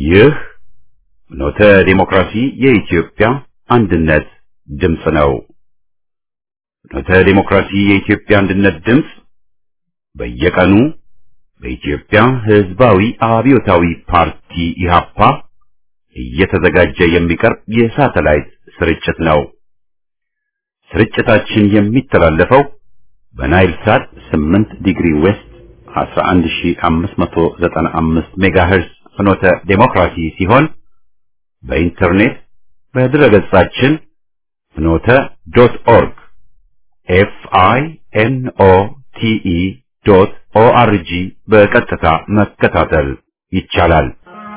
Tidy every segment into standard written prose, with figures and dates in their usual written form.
ይህ ኖተ ዲሞክራሲ የኢትዮጵያ አንድነት ድምፅ ነው። ኖተ ዲሞክራሲ የኢትዮጵያ አንድነት ድምፅ በየቀኑ በኢትዮጵያ ሕዝባዊ አብዮታዊ ፓርቲ ኢህአፓ እየተዘጋጀ የሚቀርብ የሳተላይት ስርጭት ነው። ስርጭታችን የሚተላለፈው በናይል ሳት 8 ዲግሪ ዌስት 11595 ሜጋሄርዝ ፍኖተ ዴሞክራሲ ሲሆን በኢንተርኔት በድረገጻችን ፍኖተ.ኦርግ FINOTE.ORG በቀጥታ መከታተል ይቻላል።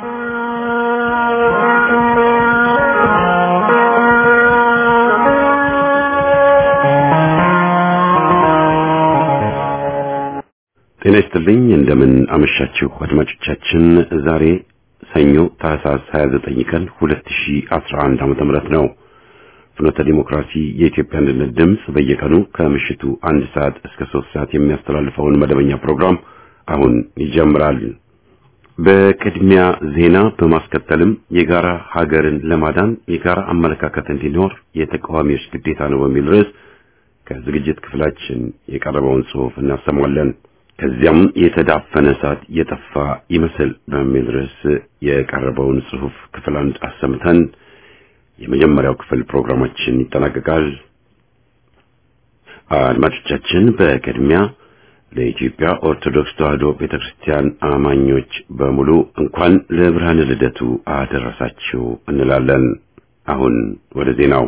ጤና ይስጥልኝ። እንደምን አመሻችሁ አድማጮቻችን። ዛሬ ሰኞ ታህሳስ 29 ቀን 2011 ዓ.ም ነው። ፍኖተ ዲሞክራሲ የኢትዮጵያ አንድነት ድምፅ በየቀኑ ከምሽቱ 1 ሰዓት እስከ 3 ሰዓት የሚያስተላልፈውን መደበኛ ፕሮግራም አሁን ይጀምራል። በቅድሚያ ዜና በማስከተልም የጋራ ሀገርን ለማዳን የጋራ አመለካከት እንዲኖር የተቃዋሚዎች ግዴታ ነው በሚል ርዕስ ከዝግጅት ክፍላችን የቀረበውን ጽሑፍ እናሰማለን። ከዚያም የተዳፈነ እሳት የጠፋ ይመስል በሚል ርዕስ የቀረበውን ጽሑፍ ክፍል 1 አሰምተን የመጀመሪያው ክፍል ፕሮግራማችን ይጠናቀቃል። አድማጮቻችን፣ በቅድሚያ ለኢትዮጵያ ኦርቶዶክስ ተዋሕዶ ቤተክርስቲያን አማኞች በሙሉ እንኳን ለብርሃነ ልደቱ አደረሳችሁ እንላለን። አሁን ወደ ዜናው።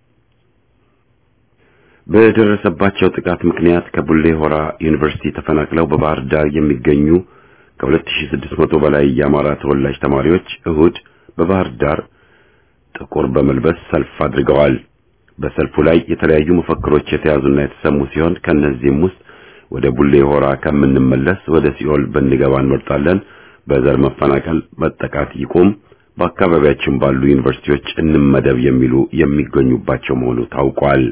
በደረሰባቸው ጥቃት ምክንያት ከቡሌ ሆራ ዩኒቨርሲቲ ተፈናቅለው በባህር ዳር የሚገኙ ከ2600 በላይ የአማራ ተወላጅ ተማሪዎች እሁድ በባህር ዳር ጥቁር በመልበስ ሰልፍ አድርገዋል። በሰልፉ ላይ የተለያዩ መፈክሮች የተያዙና የተሰሙ ሲሆን ከነዚህም ውስጥ ወደ ቡሌ ሆራ ከምንመለስ ወደ ሲኦል ብንገባ እንመርጣለን፣ በዘር መፈናቀል መጠቃት ይቁም፣ በአካባቢያችን ባሉ ዩኒቨርሲቲዎች እንመደብ የሚሉ የሚገኙባቸው መሆኑ ታውቋል።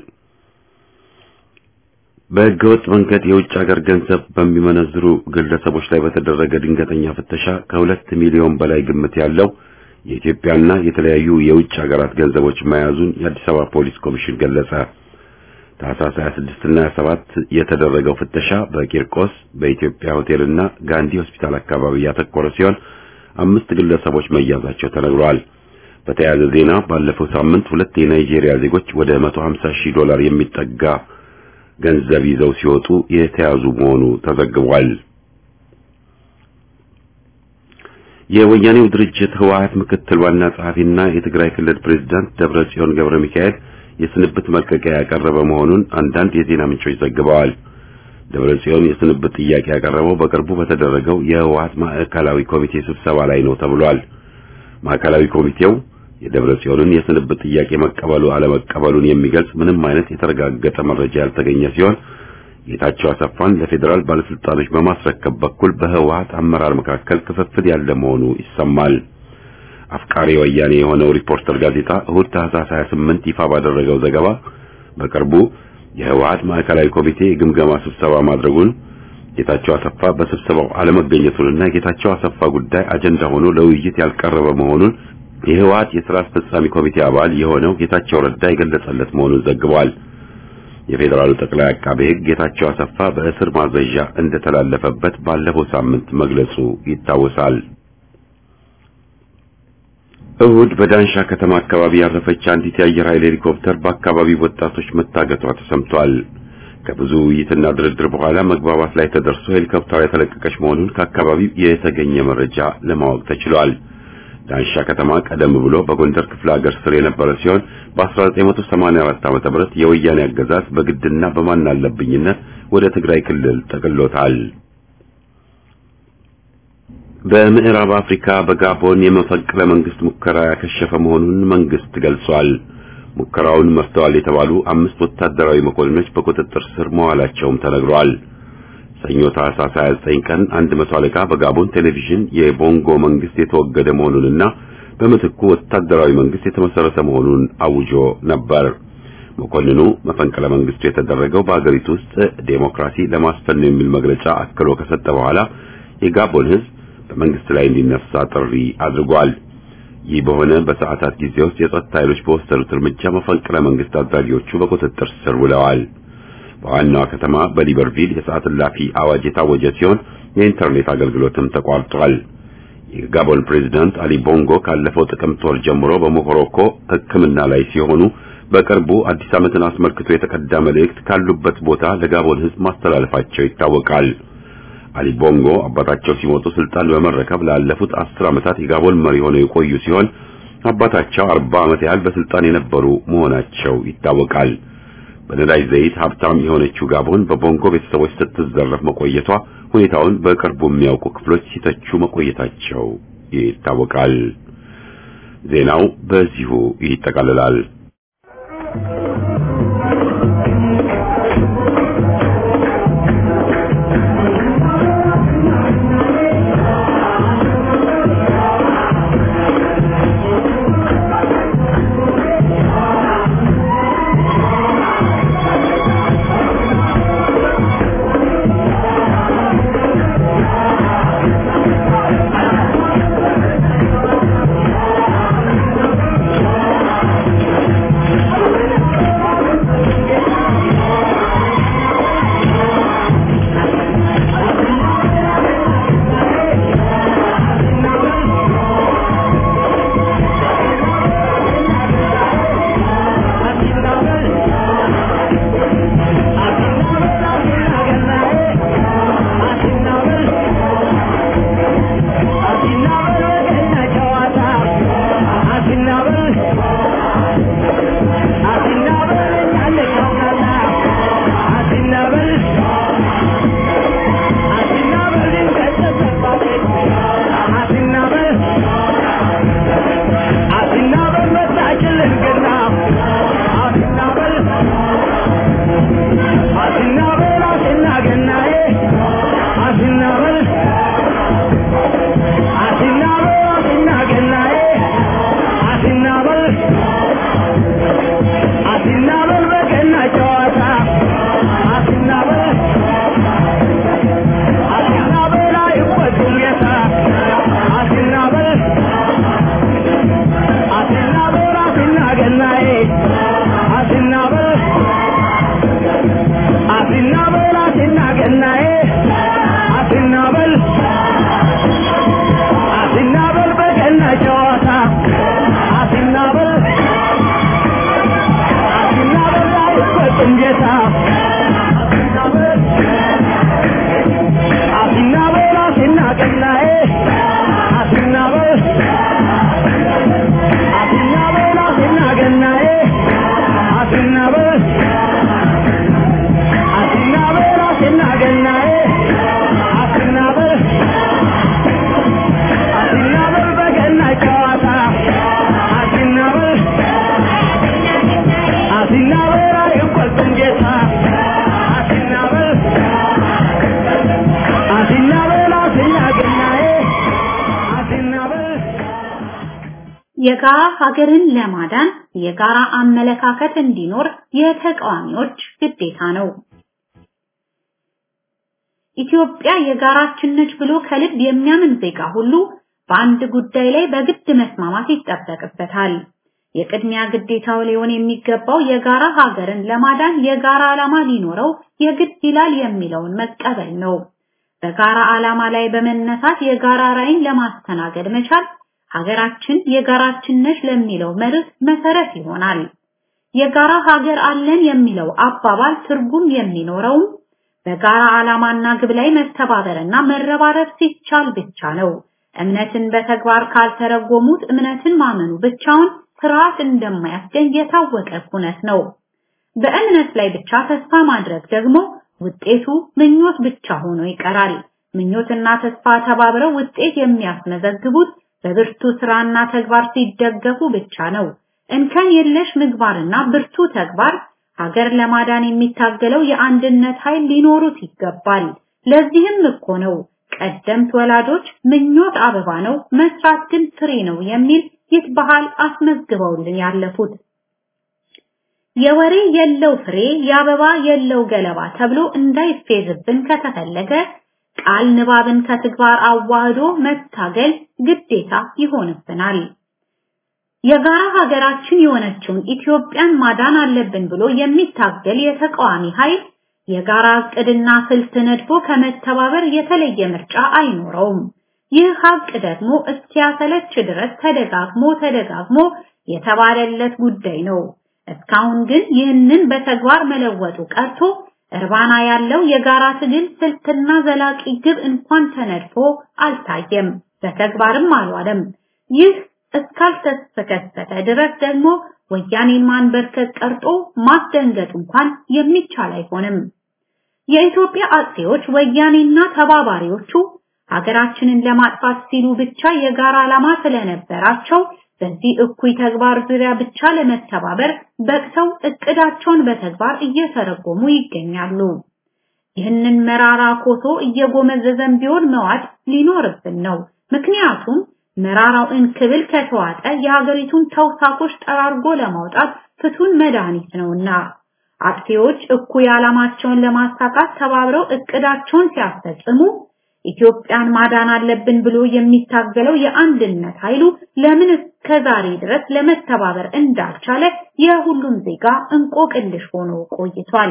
በህገወጥ መንገድ የውጭ ሀገር ገንዘብ በሚመነዝሩ ግለሰቦች ላይ በተደረገ ድንገተኛ ፍተሻ ከ2 ሚሊዮን በላይ ግምት ያለው የኢትዮጵያና የተለያዩ የውጭ ሀገራት ገንዘቦች መያዙን የአዲስ አበባ ፖሊስ ኮሚሽን ገለጸ። ታህሳስ 26 እና 27 የተደረገው ፍተሻ በቂርቆስ በኢትዮጵያ ሆቴልና ጋንዲ ሆስፒታል አካባቢ ያተኮረ ሲሆን 5 ግለሰቦች መያዛቸው ተነግሯል። በተያያዘ ዜና ባለፈው ሳምንት 2 የናይጄሪያ ዜጎች ወደ $150,000 የሚጠጋ ገንዘብ ይዘው ሲወጡ የተያዙ መሆኑ ተዘግቧል። የወያኔው ድርጅት ህወሓት ምክትል ዋና ጸሐፊና የትግራይ ክልል ፕሬዝዳንት ደብረጽዮን ገብረ ሚካኤል የስንብት መልቀቂያ ያቀረበ መሆኑን አንዳንድ የዜና ምንጮች ዘግበዋል። ደብረጽዮን የስንብት ጥያቄ ያቀረበው በቅርቡ በተደረገው የህወሓት ማዕከላዊ ኮሚቴ ስብሰባ ላይ ነው ተብሏል። ማዕከላዊ ኮሚቴው የደብረጽዮንን የስንብት ጥያቄ መቀበሉ አለመቀበሉን የሚገልጽ ምንም አይነት የተረጋገጠ መረጃ ያልተገኘ ሲሆን ጌታቸው አሰፋን ለፌዴራል ባለስልጣኖች በማስረከብ በኩል በህወሓት አመራር መካከል ክፍፍል ያለ መሆኑ ይሰማል። አፍቃሪ ወያኔ የሆነው ሪፖርተር ጋዜጣ እሁድ ታህሳስ 28 ይፋ ባደረገው ዘገባ በቅርቡ የህወሓት ማዕከላዊ ኮሚቴ ግምገማ ስብሰባ ማድረጉን፣ ጌታቸው አሰፋ በስብሰባው አለመገኘቱንና የጌታቸው አሰፋ ጉዳይ አጀንዳ ሆኖ ለውይይት ያልቀረበ መሆኑን የህወሓት የሥራ አስፈጻሚ ኮሚቴ አባል የሆነው ጌታቸው ረዳ የገለጸለት መሆኑን ዘግቧል። የፌዴራሉ ጠቅላይ አቃቤ ሕግ ጌታቸው አሰፋ በእስር ማዘዣ እንደተላለፈበት ባለፈው ሳምንት መግለጹ ይታወሳል። እሁድ በዳንሻ ከተማ አካባቢ ያረፈች አንዲት የአየር ኃይል ሄሊኮፕተር በአካባቢው ወጣቶች መታገቷ ተሰምቷል። ከብዙ ውይይትና ድርድር በኋላ መግባባት ላይ ተደርሶ ሄሊኮፕተሯ የተለቀቀች መሆኑን ከአካባቢው የተገኘ መረጃ ለማወቅ ተችሏል። ዳንሻ ከተማ ቀደም ብሎ በጎንደር ክፍለ ሀገር ስር የነበረ ሲሆን በ1984 ዓ.ም የወያኔ አገዛዝ በግድና በማናለብኝነት ወደ ትግራይ ክልል ጠቅልሎታል። በምዕራብ አፍሪካ በጋቦን የመፈንቅለ መንግስት ሙከራ ያከሸፈ መሆኑን መንግስት ገልጿል። ሙከራውን መርተዋል የተባሉ 5 ወታደራዊ መኮንኖች በቁጥጥር ስር መዋላቸውም ተነግሯል። ሰኞ ታህሳስ 29 ቀን 100 አለቃ በጋቦን ቴሌቪዥን የቦንጎ መንግስት የተወገደ መሆኑንና በምትኩ ወታደራዊ መንግስት የተመሰረተ መሆኑን አውጆ ነበር። መኮንኑ መፈንቅለ መንግስቱ የተደረገው በአገሪቱ ውስጥ ዴሞክራሲ ለማስፈን የሚል መግለጫ አክሎ ከሰጠ በኋላ የጋቦን ህዝብ በመንግስት ላይ እንዲነሳ ጥሪ አድርጓል። ይህ በሆነ በሰዓታት ጊዜ ውስጥ የጸጥታ ኃይሎች በወሰዱት እርምጃ መፈንቅለ መንግስት አድራጊዎቹ በቁጥጥር ስር ውለዋል። በዋናዋ ከተማ በሊበርቪል የሰዓት እላፊ አዋጅ የታወጀ ሲሆን የኢንተርኔት አገልግሎትም ተቋርጧል። የጋቦን ፕሬዝዳንት አሊ ቦንጎ ካለፈው ጥቅምት ወር ጀምሮ በሞሮኮ ሕክምና ላይ ሲሆኑ በቅርቡ አዲስ ዓመትን አስመልክቶ የተቀዳ መልእክት ካሉበት ቦታ ለጋቦን ሕዝብ ማስተላለፋቸው ይታወቃል። አሊ ቦንጎ አባታቸው ሲሞቱ ስልጣን በመረከብ ላለፉት 10 ዓመታት የጋቦን መሪ ሆነው የቆዩ ሲሆን አባታቸው 40 ዓመት ያህል በስልጣን የነበሩ መሆናቸው ይታወቃል። በነዳጅ ዘይት ሀብታም የሆነችው ጋቦን በቦንጎ ቤተሰቦች ስትዘረፍ መቆየቷ ሁኔታውን በቅርቡ የሚያውቁ ክፍሎች ሲተቹ መቆየታቸው ይታወቃል። ዜናው በዚሁ ይጠቃልላል። የጋራ ሀገርን ለማዳን የጋራ አመለካከት እንዲኖር የተቃዋሚዎች ግዴታ ነው። ኢትዮጵያ የጋራችን ነች ብሎ ከልብ የሚያምን ዜጋ ሁሉ በአንድ ጉዳይ ላይ በግድ መስማማት ይጠበቅበታል። የቅድሚያ ግዴታው ሊሆን የሚገባው የጋራ ሀገርን ለማዳን የጋራ ዓላማ ሊኖረው የግድ ይላል የሚለውን መቀበል ነው። በጋራ ዓላማ ላይ በመነሳት የጋራ ራዕይን ለማስተናገድ መቻል ሀገራችን የጋራችን ነች ለሚለው መርህ መሰረት ይሆናል። የጋራ ሀገር አለን የሚለው አባባል ትርጉም የሚኖረው በጋራ ዓላማና ግብ ላይ መተባበርና መረባረብ ሲቻል ብቻ ነው። እምነትን በተግባር ካልተረጎሙት እምነትን ማመኑ ብቻውን ስርዓት እንደማያስገኝ የታወቀ ኩነት ነው። በእምነት ላይ ብቻ ተስፋ ማድረግ ደግሞ ውጤቱ ምኞት ብቻ ሆኖ ይቀራል። ምኞትና ተስፋ ተባብረው ውጤት የሚያስመዘግቡት በብርቱ ስራና ተግባር ሲደገፉ ብቻ ነው። እንከን የለሽ ምግባርና ብርቱ ተግባር ሀገር ለማዳን የሚታገለው የአንድነት ኃይል ሊኖሩት ይገባል። ለዚህም እኮ ነው ቀደምት ወላጆች ምኞት አበባ ነው መስራት ግን ፍሬ ነው የሚል ይትበሃል አስመዝግበውልን ያለፉት። የወሬ የለው ፍሬ የአበባ የለው ገለባ ተብሎ እንዳይፌዝብን ከተፈለገ ቃል ንባብን ከትግባር አዋህዶ መታገል ግዴታ ይሆንብናል። የጋራ ሀገራችን የሆነችውን ኢትዮጵያን ማዳን አለብን ብሎ የሚታገል የተቃዋሚ ኃይል የጋራ ዕቅድና ስልት ነድፎ ከመተባበር የተለየ ምርጫ አይኖረውም። ይህ ሀቅ ደግሞ እስኪያሰለች ድረስ ተደጋግሞ የተባለለት ጉዳይ ነው። እስካሁን ግን ይህንን በተግባር መለወጡ ቀርቶ እርባና ያለው የጋራ ትግል ስልትና ዘላቂ ግብ እንኳን ተነድፎ አልታየም፣ በተግባርም አልዋለም። ይህ እስካልተከሰተ ድረስ ደግሞ ወያኔን ማንበርከክ ቀርጦ ማስደንገጥ እንኳን የሚቻል አይሆንም። የኢትዮጵያ አጥፊዎች ወያኔና ተባባሪዎቹ ሀገራችንን ለማጥፋት ሲሉ ብቻ የጋራ ዓላማ ስለነበራቸው በዚህ እኩይ ተግባር ዙሪያ ብቻ ለመተባበር በቅተው እቅዳቸውን በተግባር እየተረጎሙ ይገኛሉ። ይህንን መራራ ኮሶ እየጎመዘዘን ቢሆን መዋጥ ሊኖርብን ነው። ምክንያቱም መራራው እንክብል ከተዋጠ የሀገሪቱን ተውሳኮች ጠራርጎ ለማውጣት ፍቱን መድኃኒት ነውና አጥፊዎች እኩይ ዓላማቸውን ለማሳካት ተባብረው እቅዳቸውን ሲያስፈጽሙ ኢትዮጵያን ማዳን አለብን ብሎ የሚታገለው የአንድነት ኃይሉ ለምን እስከዛሬ ድረስ ለመተባበር እንዳልቻለ የሁሉም ዜጋ እንቆቅልሽ ሆኖ ቆይቷል።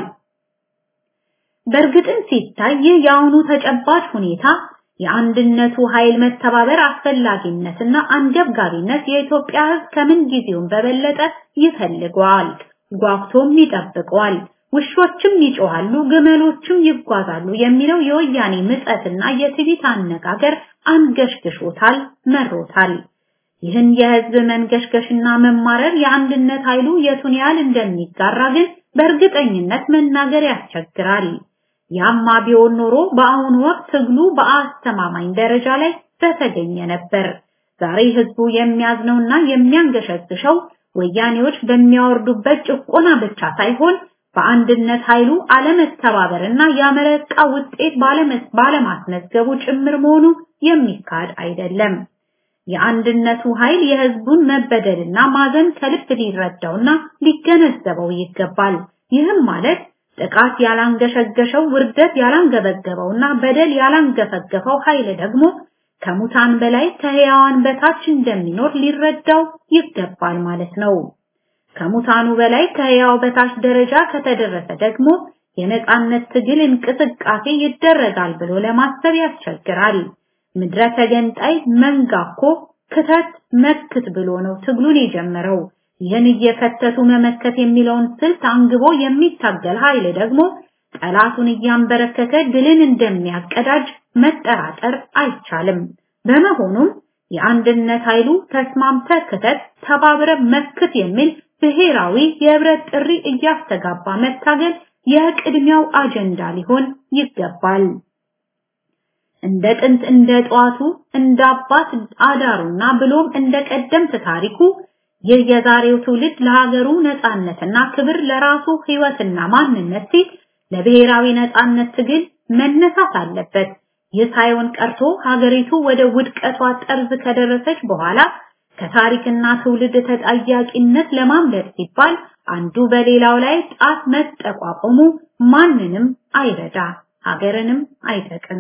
በእርግጥም ሲታይ የአሁኑ ተጨባጭ ሁኔታ የአንድነቱ ኃይል መተባበር አስፈላጊነትና አንገብጋቢነት የኢትዮጵያ ሕዝብ ከምን ጊዜውም በበለጠ ይፈልገዋል፣ ጓጉቶም ይጠብቀዋል። ውሾችም ይጮሃሉ፣ ግመሎችም ይጓዛሉ የሚለው የወያኔ ምጸትና የትዕቢት አነጋገር አንገሽግሾታል፣ መሮታል። ይህን የህዝብ መንገሽገሽና መማረር የአንድነት ኃይሉ የቱን ያህል እንደሚጋራ ግን በእርግጠኝነት መናገር ያስቸግራል። ያማ ቢሆን ኖሮ በአሁኑ ወቅት ትግሉ በአስተማማኝ ደረጃ ላይ በተገኘ ነበር። ዛሬ ህዝቡ የሚያዝነውና የሚያንገሸግሸው ወያኔዎች በሚያወርዱበት ጭቆና ብቻ ሳይሆን በአንድነት ኃይሉ አለመተባበርና ያመረቃ ውጤት ባለማስመዝገቡ ጭምር መሆኑ የሚካድ አይደለም። የአንድነቱ ኃይል የህዝቡን መበደልና ማዘን ከልብ ሊረዳውና ሊገነዘበው ይገባል። ይህም ማለት ጥቃት ያላንገሸገሸው፣ ውርደት ያላንገበገበውና በደል ያላንገፈገፈው ኃይል ደግሞ ከሙታን በላይ ከሕያዋን በታች እንደሚኖር ሊረዳው ይገባል ማለት ነው። ከሙታኑ በላይ ከሕያው በታች ደረጃ ከተደረሰ ደግሞ የነጻነት ትግል እንቅስቃሴ ይደረጋል ብሎ ለማሰብ ያስቸግራል። ምድረ ተገንጣይ መንጋኮ ክተት መክት ብሎ ነው ትግሉን የጀመረው። ይህን እየከተቱ መመከት የሚለውን ስልት አንግቦ የሚታገል ኃይል ደግሞ ጠላቱን እያንበረከከ ድልን እንደሚያቀዳጅ መጠራጠር አይቻልም። በመሆኑም የአንድነት ኃይሉ ተስማምተ ክተት ተባብረ መክት የሚል ብሔራዊ የህብረት ጥሪ እያስተጋባ መታገል የቅድሚያው አጀንዳ ሊሆን ይገባል። እንደ ጥንት እንደ ጧቱ እንደ አባት አዳሩና ብሎም እንደ ቀደምት ታሪኩ የዛሬው ትውልድ ለሀገሩ ነጻነትና ክብር ለራሱ ህይወትና ማንነት ሲል ለብሔራዊ ነጻነት ትግል መነሳት አለበት። ይህ ሳይሆን ቀርቶ ሀገሪቱ ወደ ውድቀቷ ጠርዝ ከደረሰች በኋላ ከታሪክና ትውልድ ተጠያቂነት ለማምለጥ ሲባል አንዱ በሌላው ላይ ጣት መጠቋቆሙ ማንንም አይረዳ፣ ሀገርንም አይጠቅም።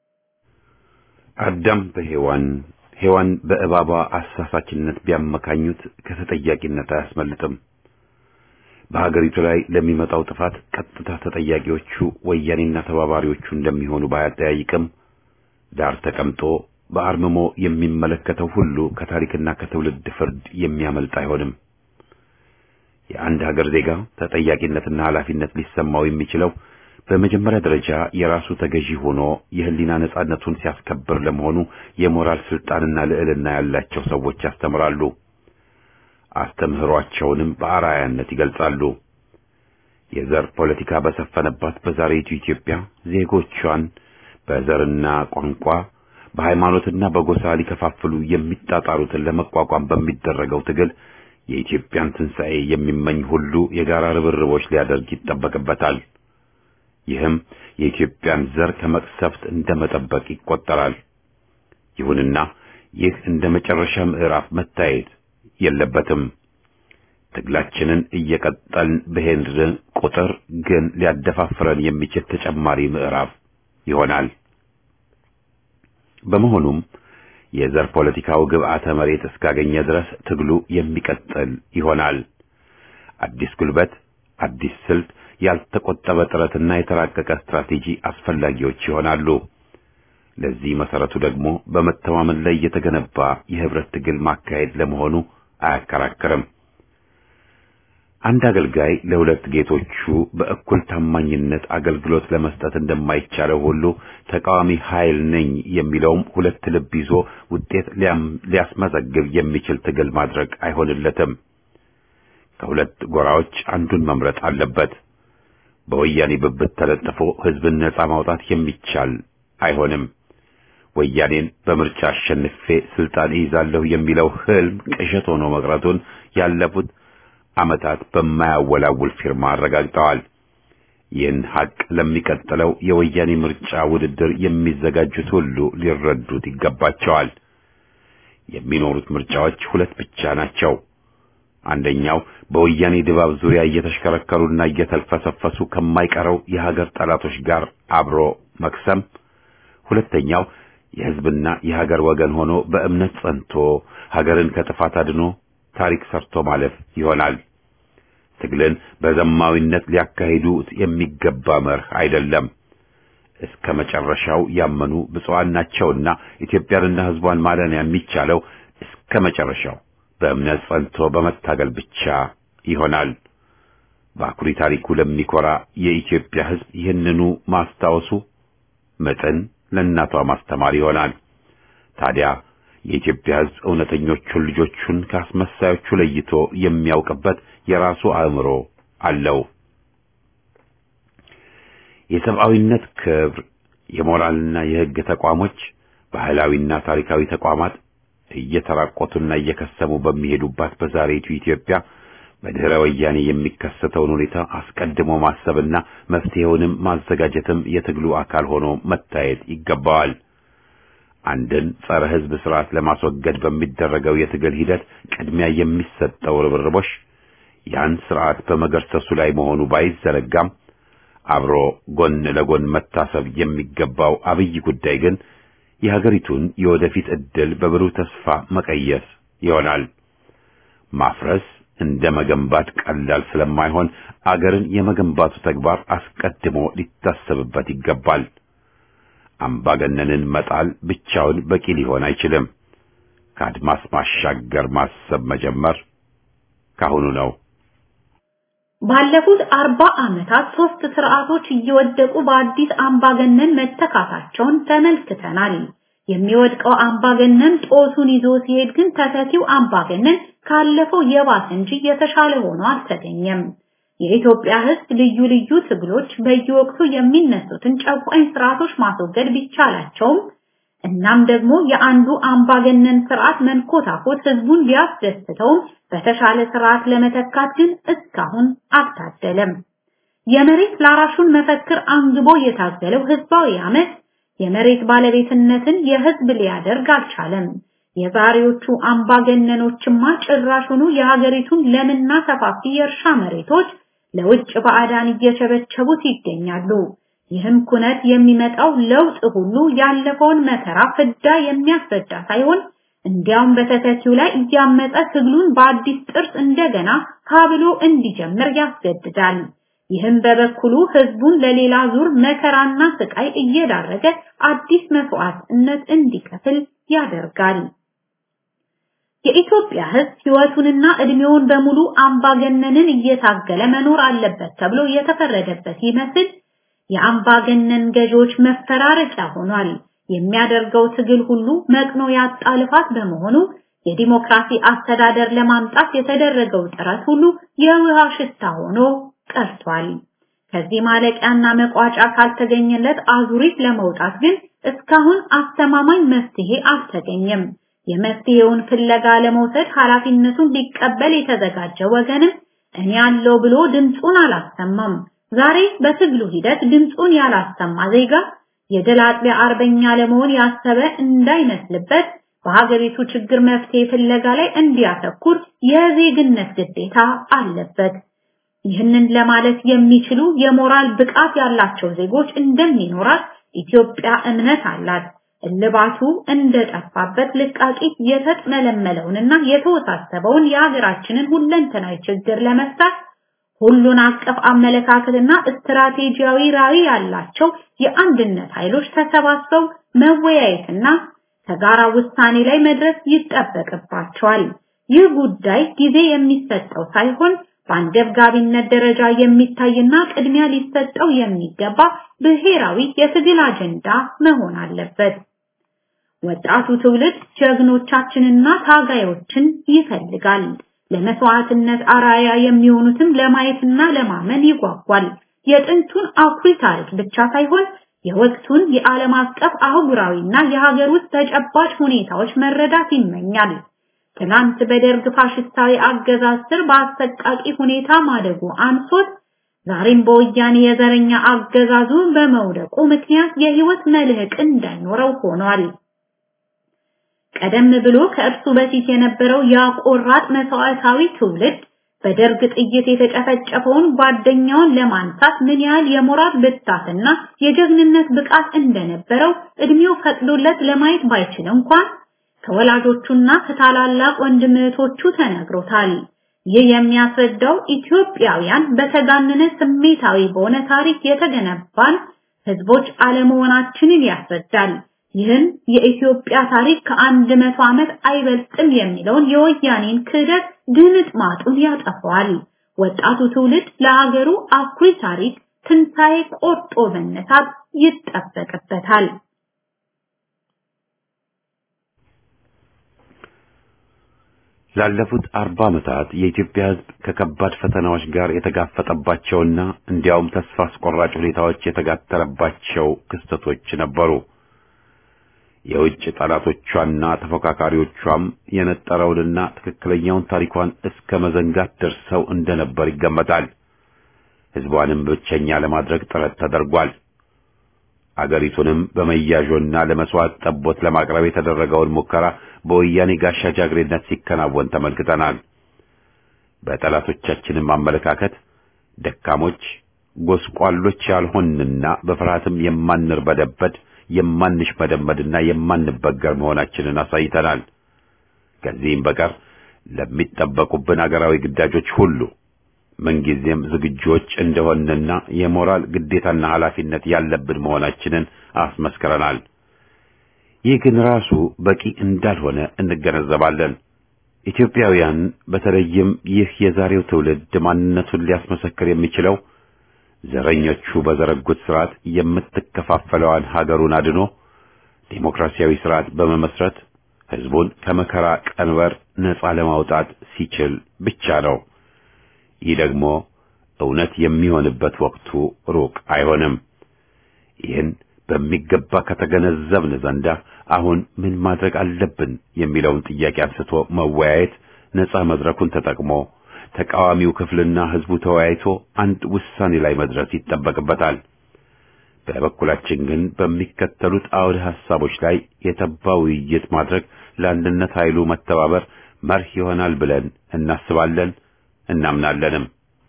አዳም በሔዋን ሔዋን በእባባ አሳሳችነት ቢያመካኙት ከተጠያቂነት አያስመልጥም። በሀገሪቱ ላይ ለሚመጣው ጥፋት ቀጥታ ተጠያቂዎቹ ወያኔና ተባባሪዎቹ እንደሚሆኑ ባያጠያይቅም ዳር ተቀምጦ በአርምሞ የሚመለከተው ሁሉ ከታሪክና ከትውልድ ፍርድ የሚያመልጥ አይሆንም። የአንድ ሀገር ዜጋ ተጠያቂነትና ኃላፊነት ሊሰማው የሚችለው በመጀመሪያ ደረጃ የራሱ ተገዢ ሆኖ የህሊና ነጻነቱን ሲያስከብር ለመሆኑ የሞራል ስልጣንና ልዕልና ያላቸው ሰዎች ያስተምራሉ። አስተምህሯቸውንም በአርአያነት ይገልጻሉ። የዘር ፖለቲካ በሰፈነባት በዛሬቱ ኢትዮጵያ ዜጎቿን በዘርና ቋንቋ በሃይማኖትና በጎሳ ሊከፋፍሉ የሚጣጣሩትን ለመቋቋም በሚደረገው ትግል የኢትዮጵያን ትንሣኤ የሚመኝ ሁሉ የጋራ ርብርቦች ሊያደርግ ይጠበቅበታል። ይህም የኢትዮጵያን ዘር ከመቅሰፍት እንደመጠበቅ ይቆጠራል። ይሁንና ይህ እንደ መጨረሻ ምዕራፍ መታየት የለበትም። ትግላችንን እየቀጠልን በሄድን ቁጥር ግን ሊያደፋፍረን የሚችል ተጨማሪ ምዕራፍ ይሆናል። በመሆኑም የዘር ፖለቲካው ግብዓተ መሬት እስካገኘ ድረስ ትግሉ የሚቀጥል ይሆናል። አዲስ ጉልበት፣ አዲስ ስልት፣ ያልተቆጠበ ጥረትና የተራቀቀ ስትራቴጂ አስፈላጊዎች ይሆናሉ። ለዚህ መሰረቱ ደግሞ በመተማመን ላይ የተገነባ የህብረት ትግል ማካሄድ ለመሆኑ አያከራከርም። አንድ አገልጋይ ለሁለት ጌቶቹ በእኩል ታማኝነት አገልግሎት ለመስጠት እንደማይቻለው ሁሉ ተቃዋሚ ኃይል ነኝ የሚለውም ሁለት ልብ ይዞ ውጤት ሊያስመዘግብ የሚችል ትግል ማድረግ አይሆንለትም። ከሁለት ጎራዎች አንዱን መምረጥ አለበት። በወያኔ ብብት ተለጥፎ ህዝብን ነጻ ማውጣት የሚቻል አይሆንም። ወያኔን በምርጫ አሸንፌ ስልጣን ይዛለሁ የሚለው ህልም ቅዠት ሆኖ መቅረቱን ያለፉት ዓመታት በማያወላውል ፊርማ አረጋግጠዋል። ይህን ሀቅ ለሚቀጥለው የወያኔ ምርጫ ውድድር የሚዘጋጁት ሁሉ ሊረዱት ይገባቸዋል። የሚኖሩት ምርጫዎች ሁለት ብቻ ናቸው። አንደኛው በወያኔ ድባብ ዙሪያ እየተሽከረከሩና እየተልፈሰፈሱ ከማይቀረው የሀገር ጠላቶች ጋር አብሮ መክሰም፣ ሁለተኛው የህዝብና የሀገር ወገን ሆኖ በእምነት ጸንቶ ሀገርን ከጥፋት አድኖ ታሪክ ሰርቶ ማለፍ ይሆናል። ትግልን በዘማዊነት ሊያካሂዱት የሚገባ መርህ አይደለም። እስከ መጨረሻው ያመኑ ብፁዓን ናቸውና ኢትዮጵያንና ህዝቧን ማዳን የሚቻለው እስከ መጨረሻው በእምነት ጸንቶ በመታገል ብቻ ይሆናል። በአኩሪ ታሪኩ ለሚኮራ የኢትዮጵያ ህዝብ ይህንኑ ማስታወሱ መጠን ለእናቷ ማስተማር ይሆናል። ታዲያ የኢትዮጵያ ህዝብ እውነተኞቹን ልጆቹን ከአስመሳዮቹ ለይቶ የሚያውቅበት የራሱ አእምሮ አለው። የሰብአዊነት ክብር፣ የሞራልና የህግ ተቋሞች፣ ባህላዊና ታሪካዊ ተቋማት እየተራቆቱና እየከሰሙ በሚሄዱባት በዛሬቱ ኢትዮጵያ በድህረ ወያኔ የሚከሰተውን ሁኔታ አስቀድሞ ማሰብና መፍትሄውንም ማዘጋጀትም የትግሉ አካል ሆኖ መታየት ይገባዋል። አንድን ጸረ ህዝብ ስርዓት ለማስወገድ በሚደረገው የትግል ሂደት ቅድሚያ የሚሰጠው ርብርቦሽ ያን ስርዓት በመገርሰሱ ላይ መሆኑ ባይዘነጋም አብሮ ጎን ለጎን መታሰብ የሚገባው አብይ ጉዳይ ግን የሀገሪቱን የወደፊት ዕድል በብሩህ ተስፋ መቀየስ ይሆናል። ማፍረስ እንደ መገንባት ቀላል ስለማይሆን አገርን የመገንባቱ ተግባር አስቀድሞ ሊታሰብበት ይገባል። አምባገነንን መጣል ብቻውን በቂ ሊሆን አይችልም። ከአድማስ ማሻገር ማሰብ መጀመር ካሁኑ ነው። ባለፉት 40 ዓመታት 3 ስርዓቶች እየወደቁ በአዲስ አምባገነን መተካታቸውን ተመልክተናል። የሚወድቀው አምባገነን ጦሱን ይዞ ሲሄድ ግን ተተኪው አምባገነን ካለፈው የባሰ እንጂ የተሻለ ሆኖ አልተገኘም። የኢትዮጵያ ሕዝብ ልዩ ልዩ ትግሎች በየወቅቱ የሚነሱትን ጨቋኝ ስርዓቶች ማስወገድ ቢቻላቸውም እናም ደግሞ የአንዱ አምባገነን ስርዓት መንኮታኮት ህዝቡን ቢያስደስተውም በተሻለ ስርዓት ለመተካት ግን እስካሁን አልታደለም። የመሬት ላራሹን መፈክር አንግቦ የታገለው ህዝባዊ አመት የመሬት ባለቤትነትን የህዝብ ሊያደርግ አልቻለም። የዛሬዎቹ አምባገነኖችማ ጭራሹኑ የሀገሪቱን ለምና ሰፋፊ የእርሻ መሬቶች ለውጭ ባዕዳን እየቸበቸቡት ይገኛሉ። ይህም ኩነት የሚመጣው ለውጥ ሁሉ ያለፈውን መከራ ፍዳ የሚያስረዳ ሳይሆን እንዲያውም በተተኪው ላይ እያመጠ ትግሉን በአዲስ ጥርስ እንደገና ካብሎ እንዲጀምር ያስገድዳል። ይህም በበኩሉ ህዝቡን ለሌላ ዙር መከራና ስቃይ እየዳረገ አዲስ መስዋዕትነት እንዲከፍል ያደርጋል። የኢትዮጵያ ህዝብ ህይወቱንና እድሜውን በሙሉ አምባገነንን እየታገለ መኖር አለበት ተብሎ የተፈረደበት ይመስል የአምባገነን ገዢዎች መፈራረቂያ ሆኗል። የሚያደርገው ትግል ሁሉ መቅኖ ያጣ ልፋት በመሆኑ የዲሞክራሲ አስተዳደር ለማምጣት የተደረገው ጥረት ሁሉ የውሃ ሽታ ሆኖ ቀርቷል። ከዚህ ማለቂያና መቋጫ ካልተገኘለት አዙሪት ለመውጣት ግን እስካሁን አስተማማኝ መፍትሄ አልተገኘም። የመፍትሄውን ፍለጋ ለመውሰድ ኃላፊነቱን ሊቀበል የተዘጋጀ ወገንም እኔ ያለው ብሎ ድምጹን አላሰማም። ዛሬ በትግሉ ሂደት ድምጹን ያላሰማ ዜጋ የድል አጥቢያ አርበኛ ለመሆን ያሰበ እንዳይመስልበት በሀገሪቱ ችግር መፍትሄ ፍለጋ ላይ እንዲያተኩር የዜግነት ግዴታ አለበት። ይህንን ለማለት የሚችሉ የሞራል ብቃት ያላቸው ዜጎች እንደሚኖራት ኢትዮጵያ እምነት አላት። እልባቱ እንደጠፋበት ልቃቂት የተጥመለመለውንና የተወሳሰበውን የሀገራችንን ሁለንተናዊ ችግር ለመፍታት ሁሉን አቀፍ አመለካከትና ስትራቴጂያዊ ራዕይ ያላቸው የአንድነት ኃይሎች ተሰባስበው መወያየትና ከጋራ ውሳኔ ላይ መድረስ ይጠበቅባቸዋል። ይህ ጉዳይ ጊዜ የሚሰጠው ሳይሆን በአንገብጋቢነት ደረጃ የሚታይና ቅድሚያ ሊሰጠው የሚገባ ብሔራዊ የትግል አጀንዳ መሆን አለበት። ወጣቱ ትውልድ ጀግኖቻችንና ታጋዮችን ይፈልጋል። ለመስዋዕትነት አራያ የሚሆኑትም ለማየትና ለማመን ይጓጓል። የጥንቱን አኩሪ ታሪክ ብቻ ሳይሆን የወቅቱን የዓለም አቀፍ አህጉራዊና የሀገር ውስጥ ተጨባጭ ሁኔታዎች መረዳት ይመኛል። ትናንት በደርግ ፋሽስታዊ አገዛዝ ስር በአሰቃቂ ሁኔታ ማደጉ አንሶት ዛሬም በወያኔ የዘረኛ አገዛዙ በመውደቁ ምክንያት የህይወት መልህቅ እንዳይኖረው ሆኗል። ቀደም ብሎ ከእርሱ በፊት የነበረው ያቆራጥ መስዋዕታዊ ትውልድ በደርግ ጥይት የተጨፈጨፈውን ጓደኛውን ለማንሳት ምን ያህል የሞራል ብርታትና የጀግንነት ብቃት እንደነበረው እድሜው ፈቅዶለት ለማየት ባይችል እንኳን ከወላጆቹና ከታላላቅ ወንድሞቹ ተነግሮታል። ይህ የሚያስረዳው ኢትዮጵያውያን በተጋነነ ስሜታዊ በሆነ ታሪክ የተገነባን ህዝቦች አለመሆናችንን ያስረዳል። ይህን የኢትዮጵያ ታሪክ ከ100 ዓመት አይበልጥም የሚለውን የወያኔን ክህደት ድምጥ ማጡን ያጠፋዋል። ወጣቱ ትውልድ ለሀገሩ አኩሪ ታሪክ ትንሣኤ ቆርጦ መነሳት ይጠበቅበታል። ላለፉት 40 ዓመታት የኢትዮጵያ ህዝብ ከከባድ ፈተናዎች ጋር የተጋፈጠባቸውና እንዲያውም ተስፋ አስቆራጭ ሁኔታዎች የተጋተረባቸው ክስተቶች ነበሩ። የውጭ ጠላቶቿና ተፎካካሪዎቿም የነጠረውንና ትክክለኛውን ታሪኳን እስከ መዘንጋት ደርሰው እንደነበር ይገመታል። ህዝቧንም ብቸኛ ለማድረግ ጥረት ተደርጓል። አገሪቱንም በመያዦና ለመስዋዕት ጠቦት ለማቅረብ የተደረገውን ሙከራ በወያኔ ጋሻ ጃግሬነት ሲከናወን ተመልክተናል። በጠላቶቻችንም አመለካከት ደካሞች፣ ጎስቋሎች ያልሆንና በፍርሃትም የማንርበደበድ የማንሽመደመድና የማንበገር መሆናችንን አሳይተናል። ከዚህም በቀር ለሚጠበቁብን አገራዊ ግዳጆች ሁሉ ምንጊዜም ዝግጆች እንደሆንና የሞራል ግዴታና ኃላፊነት ያለብን መሆናችንን አስመስክረናል። ይህ ግን ራሱ በቂ እንዳልሆነ እንገነዘባለን። ኢትዮጵያውያን በተለይም ይህ የዛሬው ትውልድ ማንነቱን ሊያስመሰክር የሚችለው ዘረኞቹ በዘረጉት ስርዓት የምትከፋፈለዋን ሀገሩን አድኖ ዴሞክራሲያዊ ስርዓት በመመስረት ህዝቡን ከመከራ ቀንበር ነፃ ለማውጣት ሲችል ብቻ ነው። ይህ ደግሞ እውነት የሚሆንበት ወቅቱ ሩቅ አይሆንም። ይህን በሚገባ ከተገነዘብን ዘንዳ አሁን ምን ማድረግ አለብን የሚለውን ጥያቄ አንስቶ መወያየት፣ ነፃ መድረኩን ተጠቅሞ ተቃዋሚው ክፍልና ህዝቡ ተወያይቶ አንድ ውሳኔ ላይ መድረስ ይጠበቅበታል። በበኩላችን ግን በሚከተሉት አውድ ሐሳቦች ላይ የተባ ውይይት ማድረግ ለአንድነት ኃይሉ መተባበር መርህ ይሆናል ብለን እናስባለን፣ እናምናለንም።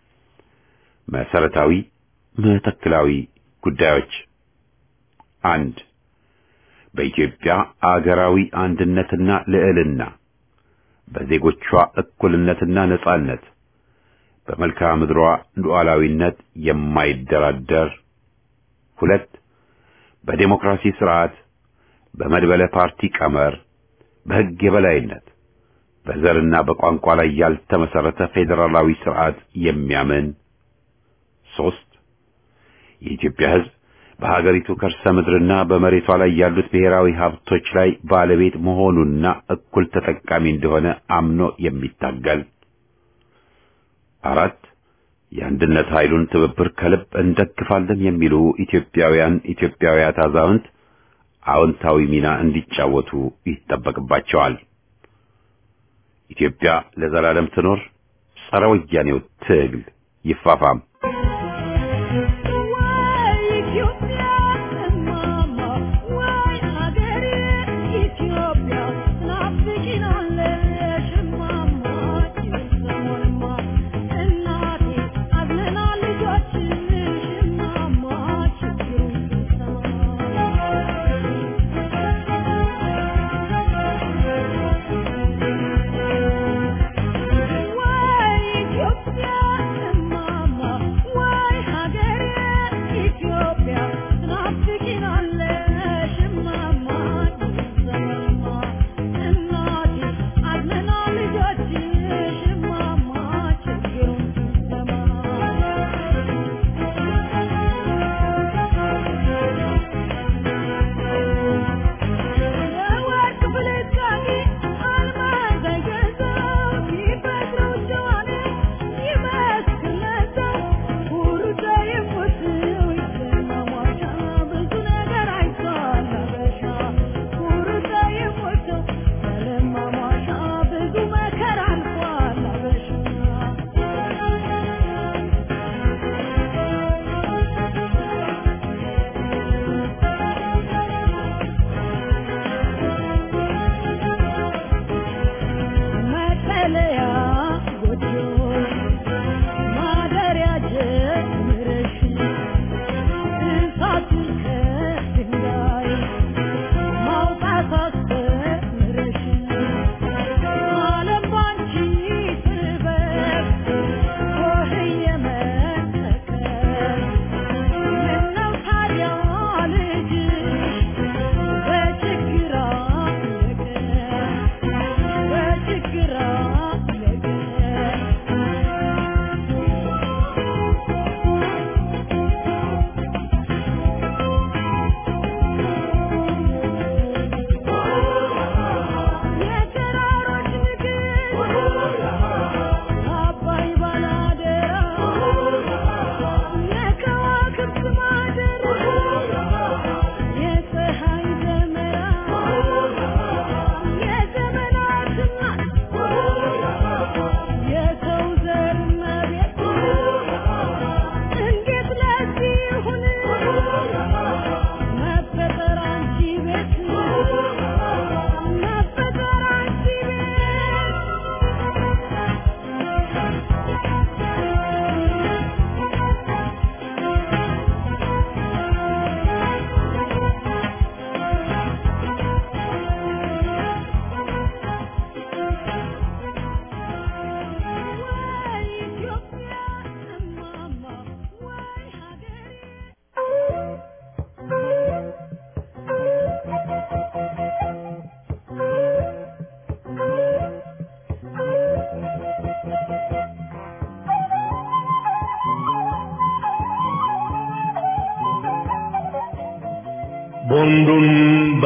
መሰረታዊ መተክላዊ ጉዳዮች 1. በኢትዮጵያ አገራዊ አንድነትና ልዕልና፣ በዜጎቿ እኩልነትና ነጻነት፣ በመልክዓ ምድሯ ሉዓላዊነት የማይደራደር 2. በዲሞክራሲ ስርዓት፣ በመድበለ ፓርቲ ቀመር፣ በሕግ የበላይነት፣ በዘርና በቋንቋ ላይ ያልተመሰረተ ፌዴራላዊ ስርዓት የሚያምን 3. የኢትዮጵያ ሕዝብ በሀገሪቱ ከርሰ ምድርና በመሬቷ ላይ ያሉት ብሔራዊ ሀብቶች ላይ ባለቤት መሆኑና እኩል ተጠቃሚ እንደሆነ አምኖ የሚታገል 4. የአንድነት ኃይሉን ትብብር ከልብ እንደግፋለን የሚሉ ኢትዮጵያውያት አዛውንት አዎንታዊ ሚና እንዲጫወቱ ይጠበቅባቸዋል። ኢትዮጵያ ለዘላለም ትኖር። ጸረ ወያኔው ትግል ይፋፋም።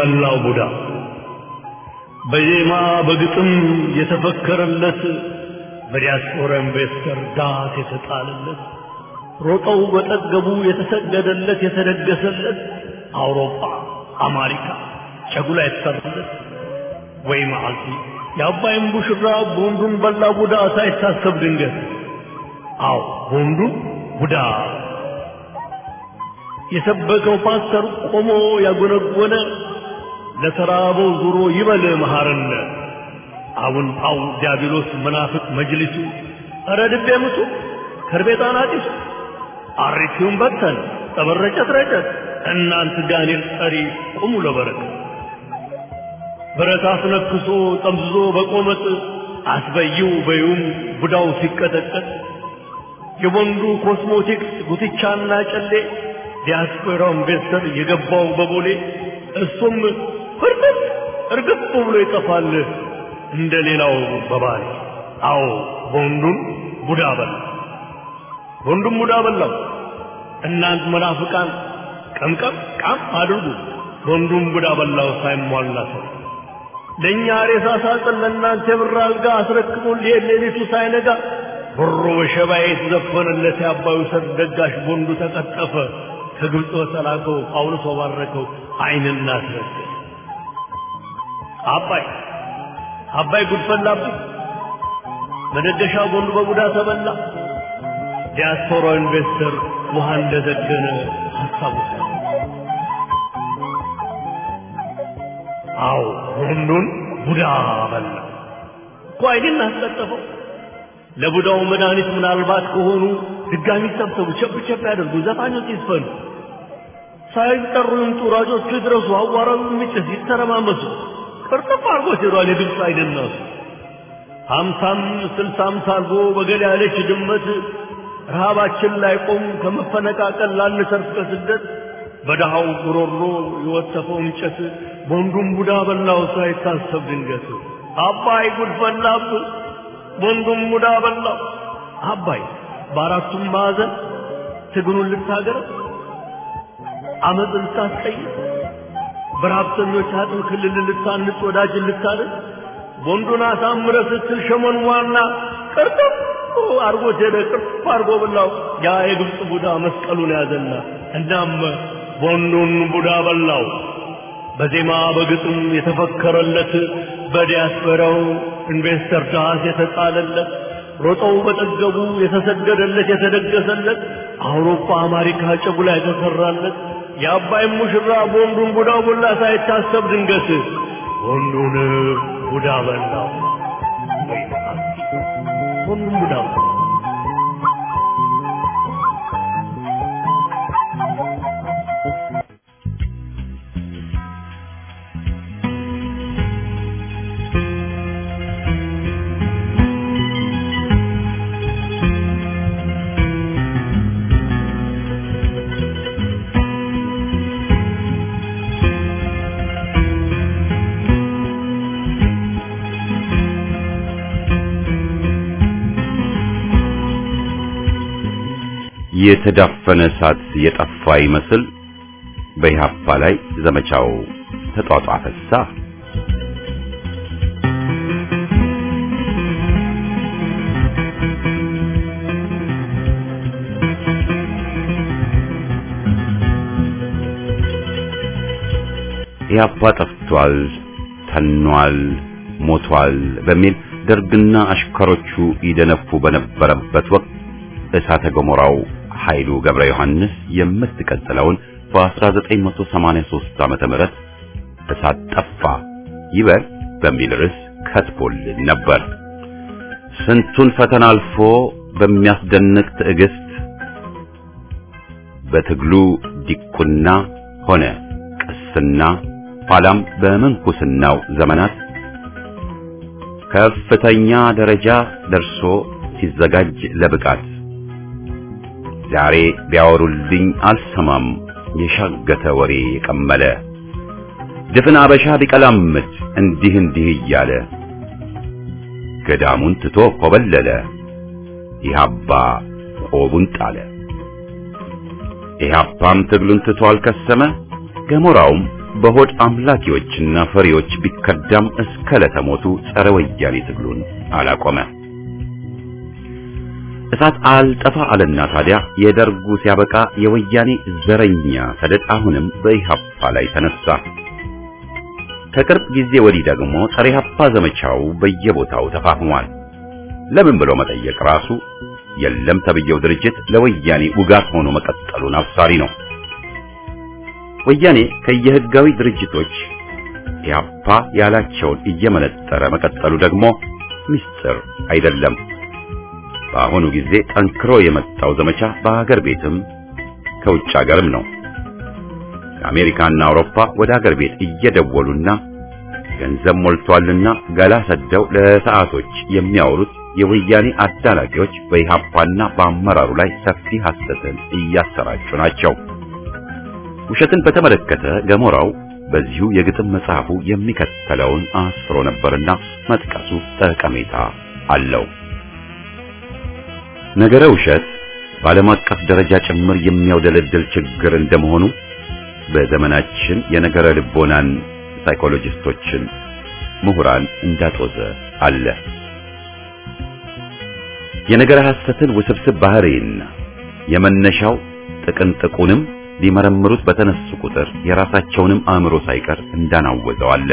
በላው ቡዳ በዜማ በግጥም የተፈከረለት በዲያስፖራ ኢንቨስተር ዳስ የተጣለለት ሮጠው በጠገቡ የተሰገደለት የተደገሰለት አውሮፓ አሜሪካ ጨጉላ የተሰራለት ወይ ማልቲ የአባይን ቡሽራ ቦንዱን በላ ቡዳ ሳይታሰብ ድንገት አው ቦንዱን ቡዳ የሰበከው ፓስተር ቆሞ ያጎነጎነ ለተራበው ዙሮ ይበል መሐረነ አሁን ጣው ዲያብሎስ መናፍቅ መጅሊሱ ኧረ ድቤ ምቱ ከርቤታን አዲስ አሪቲውን በተን ተበረጨት ረጨት እናንተ ጋኔል ጠሪ ቁሙ ለበረከት ብረት አስነክሶ ጠምዝዞ በቆመጥ አስበይው በዩም ቡዳው ሲቀጠቀጥ የወንዱ ኮስሞቲክስ ጉትቻና ጨሌ ዲያስፖራው ኢንቨስተር የገባው በቦሌ እሱም ፍርጥጥ እርግጥ ብሎ ይጠፋል እንደሌላው በባል አዎ ወንዱን ቡዳ በላ ወንዱም ቡዳ በላው እናንተ መናፍቃን ቀምቀም ቃም አድርጉ ወንዱም ቡዳ በላው ሳይሟላ ሰው ለኛ ሬሳ ሳጥን ለእናንተ ብር አልጋ አስረክቦ ሌሊቱ ሳይነጋ ብሩ በሸባዬ ተዘፈነለት ያባዩ ሰር ደጋሽ ቦንዱ ተቀጠፈ ከግብጽ ወሰላከው ጳውሎስ ወባረከው አይንና ተረከ አባይ ጉድፈላብኝ መደገሻ ቦንዱ በቡዳ ተበላ ዲያስፖራ ኢንቨስተር ውሃ እንደዘገነ ሐሳቡ አው ቦንዱን ቡዳ በላ ቆይን አስጠጠፈው ለቡዳው መድኃኒት ምናልባት ከሆኑ ድጋሚ ሰብሰቡ ቸብቸብ ያደርጉ ዘፋኞች ይስፈኑ ሳይጠሩ ይምጡ ራጆቹ ድረሱ አዋራው ምጭት ይተረማመሱ ቅርጥፍ አርጎ ሲሯል የግብጽ አይደናሱ 50-60 ሳልጎ በገል ያለች ድመት ረሃባችን ላይ ቆም ከመፈነቃቀል ላንሰርፍ ከስደት በደሃው ጉሮሮ የወተፈው እንጨት ቦንዱም ቡዳ በላው ሳይታሰብ ድንገት አባይ ጉድፈላብ ቦንዱም ቡዳ በላው አባይ በአራቱም ማዕዘን ትግሉን ልታገር አመጽ ልታስቀይ በራብተኞች አጥም ክልል ልታንጽ ወዳጅ ልታደር ቦንዱን አሳምረ ስትል ሸመን ዋና ቅርጥፍ አርጎ ጀደ ቅርጥፍ አርጎ በላው ያ የግብጽ ቡዳ መስቀሉን ያዘና እናም ቦንዱን ቡዳ በላው በዜማ በግጥም የተፈከረለት በዲያስፖራው ኢንቨስተር ዳስ የተጣለለት ሮጠው በጠገቡ የተሰገደለት የተደገሰለት አውሮፓ አሜሪካ ጨጉላ የተሰራለት የአባይ ሙሽራ ቦንዱን ቡዳ በላ ሳይታሰብ ድንገት ቦንዱን ቡዳ በላው ቦንዱን ቡዳ የተዳፈነ እሳት የጠፋ ይመስል በኢህአፓ ላይ ዘመቻው ተጧጧፈሳ። ኢህአፓ ጠፍቷል፣ ተኗል፣ ሞቷል በሚል ደርግና አሽከሮቹ ይደነፉ በነበረበት ወቅት እሳተ ገሞራው ኃይሉ ገብረ ዮሐንስ የምትቀጥለውን በ1983 ዓመተ ምህረት እሳት ጠፋ ይበል በሚል ርዕስ ከትቦልን ነበር። ስንቱን ፈተና አልፎ በሚያስደንቅ ትዕግስት በትግሉ ዲቁና ሆነ ቅስና ኋላም በመንኩስናው ዘመናት ከፍተኛ ደረጃ ደርሶ ሲዘጋጅ ለብቃት ዛሬ ቢያወሩልኝ አልሰማም የሻገተ ወሬ የቀመለ ድፍን አበሻ ቢቀላምድ እንዲህ እያለ ገዳሙን ትቶ ኮበለለ ኢህአፓ ቆቡን ጣለ። ኢህአፓም ትግሉን ትቶ አልከሰመ ገሞራውም በሆድ አምላኪዎችና ፈሪዎች ቢከዳም እስከ ለተሞቱ ጸረ ወያኔ ትግሉን አላቆመ። እሳት አልጠፋ አለና ታዲያ የደርጉ ሲያበቃ የወያኔ ዘረኛ ሰደድ አሁንም በኢህአፓ ላይ ተነሳ። ከቅርብ ጊዜ ወዲህ ደግሞ ጸረ ኢህአፓ ዘመቻው በየቦታው ተፋፍሟል። ለምን ብሎ መጠየቅ ራሱ የለም ተብየው ድርጅት ለወያኔ ውጋት ሆኖ መቀጠሉን አብሳሪ ነው። ወያኔ ከየህጋዊ ድርጅቶች ኢህአፓ ያላቸውን እየመነጠረ መቀጠሉ ደግሞ ምስጢር አይደለም። በአሁኑ ጊዜ ጠንክሮ የመጣው ዘመቻ በአገር ቤትም ከውጭ ሀገርም ነው። ከአሜሪካና አውሮፓ ወደ አገር ቤት እየደወሉና ገንዘብ ሞልቷልና ገላ ሰደው ለሰዓቶች የሚያወሩት የወያኔ አዳላቂዎች በኢህአፓና በአመራሩ ላይ ሰፊ ሐሰትን እያሰራጩ ናቸው። ውሸትን በተመለከተ ገሞራው በዚሁ የግጥም መጽሐፉ የሚከተለውን አስፍሮ ነበርና መጥቀሱ ጠቀሜታ አለው። ነገረ ውሸት በዓለም አቀፍ ደረጃ ጭምር የሚያውደለድል ችግር እንደመሆኑ በዘመናችን የነገረ ልቦናን ሳይኮሎጂስቶችን ምሁራን እንዳጦዘ አለ። የነገረ ሐሰትን ውስብስብ ባህሪና የመነሻው ጥቅንጥቁንም ሊመረምሩት በተነሱ ቁጥር የራሳቸውንም አእምሮ ሳይቀር እንዳናወዘው አለ።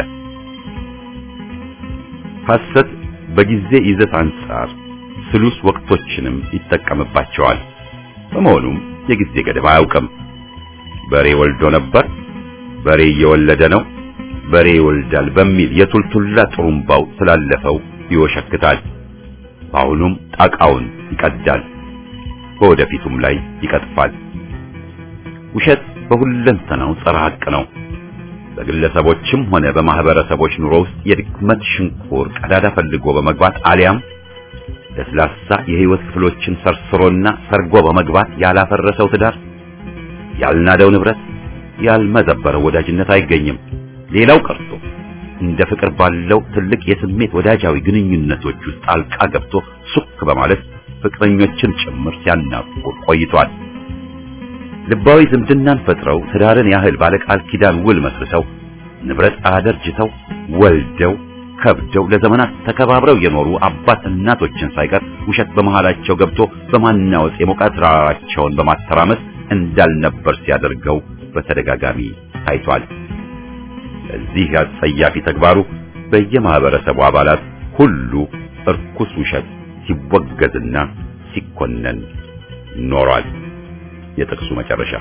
ሐሰት በጊዜ ይዘት አንጻር ስሉስ ወቅቶችንም ይጠቀምባቸዋል። በመሆኑም የጊዜ ገደብ አያውቅም። በሬ ወልዶ ነበር፣ በሬ እየወለደ ነው፣ በሬ ይወልዳል በሚል የቱልቱላ ጥሩምባው ስላለፈው ይወሸክታል። አሁንም ጣቃውን ይቀዳል፣ በወደፊቱም ላይ ይቀጥፋል። ውሸት በሁለንተናው ጸረ ሐቅ ነው። በግለሰቦችም ሆነ በማህበረሰቦች ኑሮ ውስጥ የድክመት ሽንቁር ቀዳዳ ፈልጎ በመግባት አሊያም ለስላሳ የህይወት ክፍሎችን ሰርስሮና ሰርጎ በመግባት ያላፈረሰው ትዳር፣ ያልናደው ንብረት፣ ያልመዘበረው ወዳጅነት አይገኝም። ሌላው ቀርቶ እንደ ፍቅር ባለው ትልቅ የስሜት ወዳጃዊ ግንኙነቶች ውስጥ ጣልቃ ገብቶ ሱክ በማለት ፍቅረኞችን ጭምር ሲያናቁር ቆይቷል። ልባዊ ዝምድናን ፈጥረው ትዳርን ያህል ባለቃል ኪዳን ውል መስርተው ንብረት አደርጅተው ወልደው ከብደው ለዘመናት ተከባብረው የኖሩ አባት እናቶችን ሳይቀር ውሸት በመሃላቸው ገብቶ በማናወጽ የሞቃት ራራቸውን በማተራመስ እንዳልነበር ሲያደርገው በተደጋጋሚ ታይቷል። እዚህ አጸያፊ ተግባሩ በየማህበረሰቡ አባላት ሁሉ እርኩስ ውሸት ሲወገዝና ሲኮነን ኖሯል። የጥቅሱ መጨረሻ